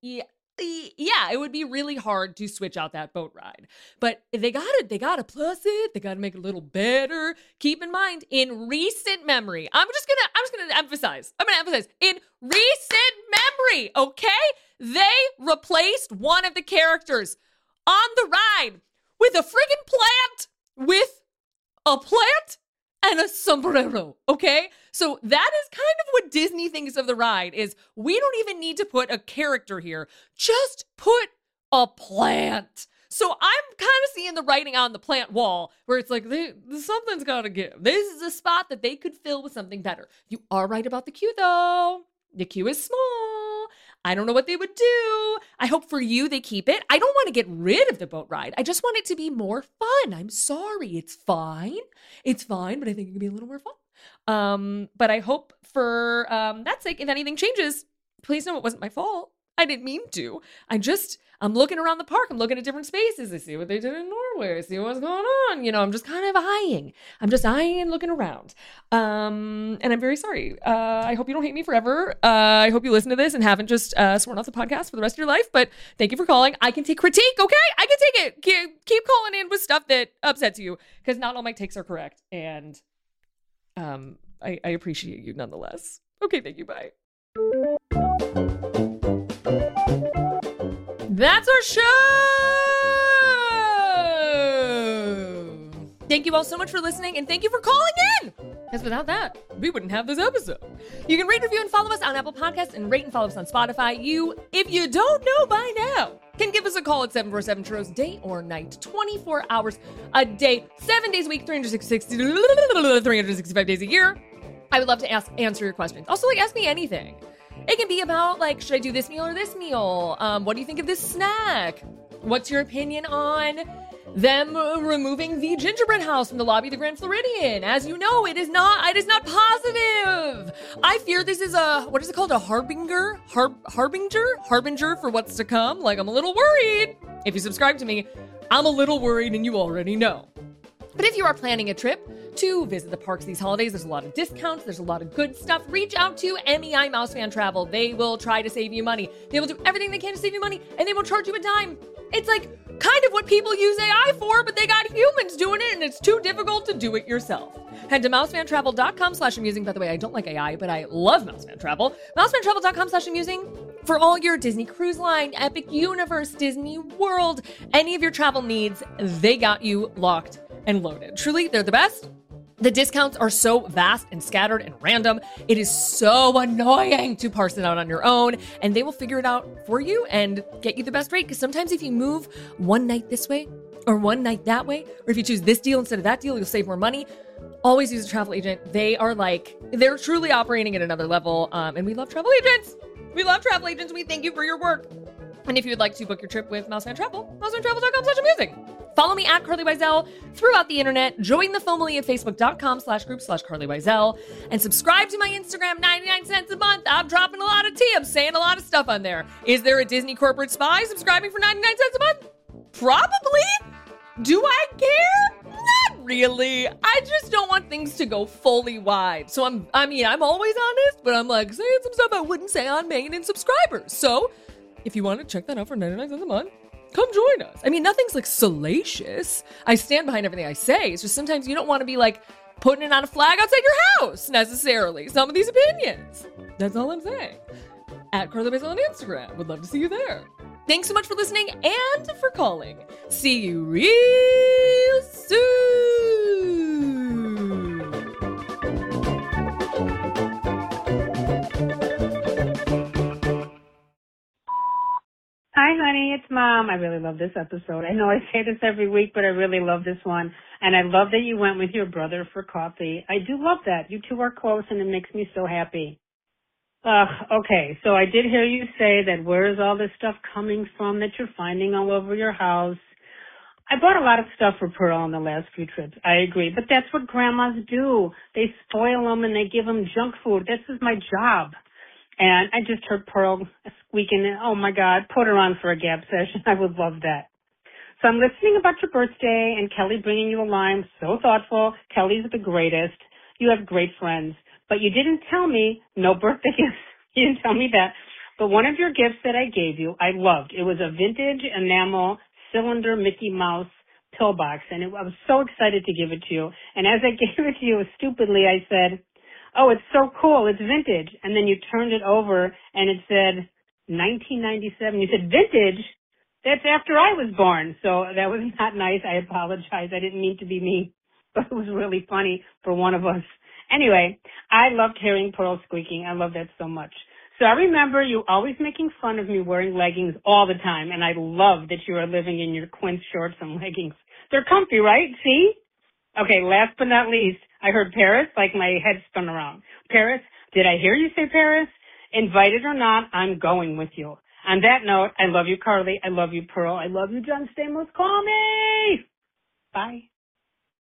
yeah, it would be really hard to switch out that boat ride. But they gotta, they gotta plus it. They gotta make it a little better. Keep in mind, in recent memory, I'm just gonna, I'm just gonna emphasize. I'm gonna emphasize in recent memory. Okay, they replaced one of the characters on the ride with a friggin' plant, with a plant and a sombrero, okay? So that is kind of what Disney thinks of the ride, is we don't even need to put a character here. Just put a plant. So I'm kind of seeing the writing on the plant wall where it's like, they, something's got to give. This is a spot that they could fill with something better. You are right about the queue, though. The queue is small. I don't know what they would do. I hope for you they keep it. I don't want to get rid of the boat ride. I just want it to be more fun. I'm sorry. It's fine. It's fine, but I think it could be a little more fun. Um, but I hope for um, that sake, if anything changes, please know it wasn't my fault. I didn't mean to. I just, I'm looking around the park. I'm looking at different spaces. I see what they did in Norway. I see what's going on. You know, I'm just kind of eyeing. I'm just eyeing and looking around. Um, and I'm very sorry. Uh, I hope you don't hate me forever. Uh, I hope you listen to this and haven't just uh, sworn off the podcast for the rest of your life. But thank you for calling. I can take critique, okay? I can take it. Keep, keep calling in with stuff that upsets you, because not all my takes are correct. And um, I, I appreciate you nonetheless. Okay, thank you. Bye. That's our show! Thank you all so much for listening, and thank you for calling in! Because without that, we wouldn't have this episode. You can rate, review, and follow us on Apple Podcasts, and rate and follow us on Spotify. You, if you don't know by now, can give us a call at seven four seven churros, day or night, twenty-four hours a day, seven days a week, three hundred sixty-five days a year. I would love to ask, answer your questions. Also, like, ask me anything. It can be about, like, should I do this meal or this meal? Um, what do you think of this snack? What's your opinion on them removing the gingerbread house from the lobby of the Grand Floridian? As you know, it is not, it is not positive. I fear this is a, what is it called? A harbinger? Har- harbinger? Harbinger for what's to come? Like, I'm a little worried. If you subscribe to me, I'm a little worried, and you already know. But if you are planning a trip to visit the parks these holidays, there's a lot of discounts, there's a lot of good stuff. Reach out to M E I Mousefan Travel. They will try to save you money. They will do everything they can to save you money, and they will charge you a dime. It's like kind of what people use A I for, but they got humans doing it, and it's too difficult to do it yourself. Head to mousefantravel.com slash amusing. By the way, I don't like A I, but I love Mousefan Travel. mousefantravel.com slash amusing for all your Disney Cruise Line, Epic Universe, Disney World, any of your travel needs. They got you locked and loaded. Truly, they're the best. The discounts are so vast and scattered and random. It is so annoying to parse it out on your own, and they will figure it out for you and get you the best rate. Because sometimes if you move one night this way or one night that way, or if you choose this deal instead of that deal, you'll save more money. Always use a travel agent. They are like, they're truly operating at another level. Um, and we love travel agents. We love travel agents. We thank you for your work. And if you would like to book your trip with Mousefan Travel, mousefantravel.com slash amusing. Follow me at Carly Wiesel throughout the internet. Join the family at facebook.com slash group slash Carly Wiesel. And subscribe to my Instagram, ninety-nine cents a month. I'm dropping a lot of tea. I'm saying a lot of stuff on there. Is there a Disney corporate spy subscribing for ninety-nine cents a month? Probably. Do I care? Not really. I just don't want things to go fully wide. So I'm, I mean, I'm always honest, but I'm like saying some stuff I wouldn't say on paying subscribers. So if you want to check that out for ninety-nine cents a month, come join us. I mean, nothing's like salacious. I stand behind everything I say. It's just sometimes you don't want to be like putting it on a flag outside your house necessarily. Some of these opinions. That's all I'm saying. At Carly Wiesel on Instagram. Would love to see you there. Thanks so much for listening and for calling. See you real soon. Hi, honey. It's Mom. I really love this episode. I know I say this every week, but I really love this one. And I love that you went with your brother for coffee. I do love that. You two are close, and it makes me so happy. Ugh, okay, so I did hear you say that where is all this stuff coming from that you're finding all over your house? I bought a lot of stuff for Pearl on the last few trips. I agree, but that's what grandmas do. They spoil them and they give them junk food. This is my job. And I just heard Pearl squeaking, oh my God, put her on for a gab session. I would love that. So I'm listening about your birthday and Kelly bringing you a line. So thoughtful. Kelly's the greatest. You have great friends. But you didn't tell me no birthday gifts. You didn't tell me that. but one of your gifts that I gave you, I loved. It was a vintage enamel cylinder Mickey Mouse pillbox, and it, I was so excited to give it to you. And as I gave it to you, stupidly, I said, oh, it's so cool, it's vintage. And then you turned it over, and it said nineteen ninety-seven. You said, vintage? That's after I was born. So that was not nice. I apologize. I didn't mean to be mean, but it was really funny for one of us. Anyway, I loved hearing Pearl squeaking. I love that so much. So I remember you always making fun of me wearing leggings all the time, and I love that you are living in your Quince shorts and leggings. They're comfy, right? See? Okay, last but not least, I heard Paris, like my head spun around. Paris, did I hear you say Paris? Invited or not, I'm going with you. On that note, I love you, Carly. I love you, Pearl. I love you, John Stamos. Call me! Bye.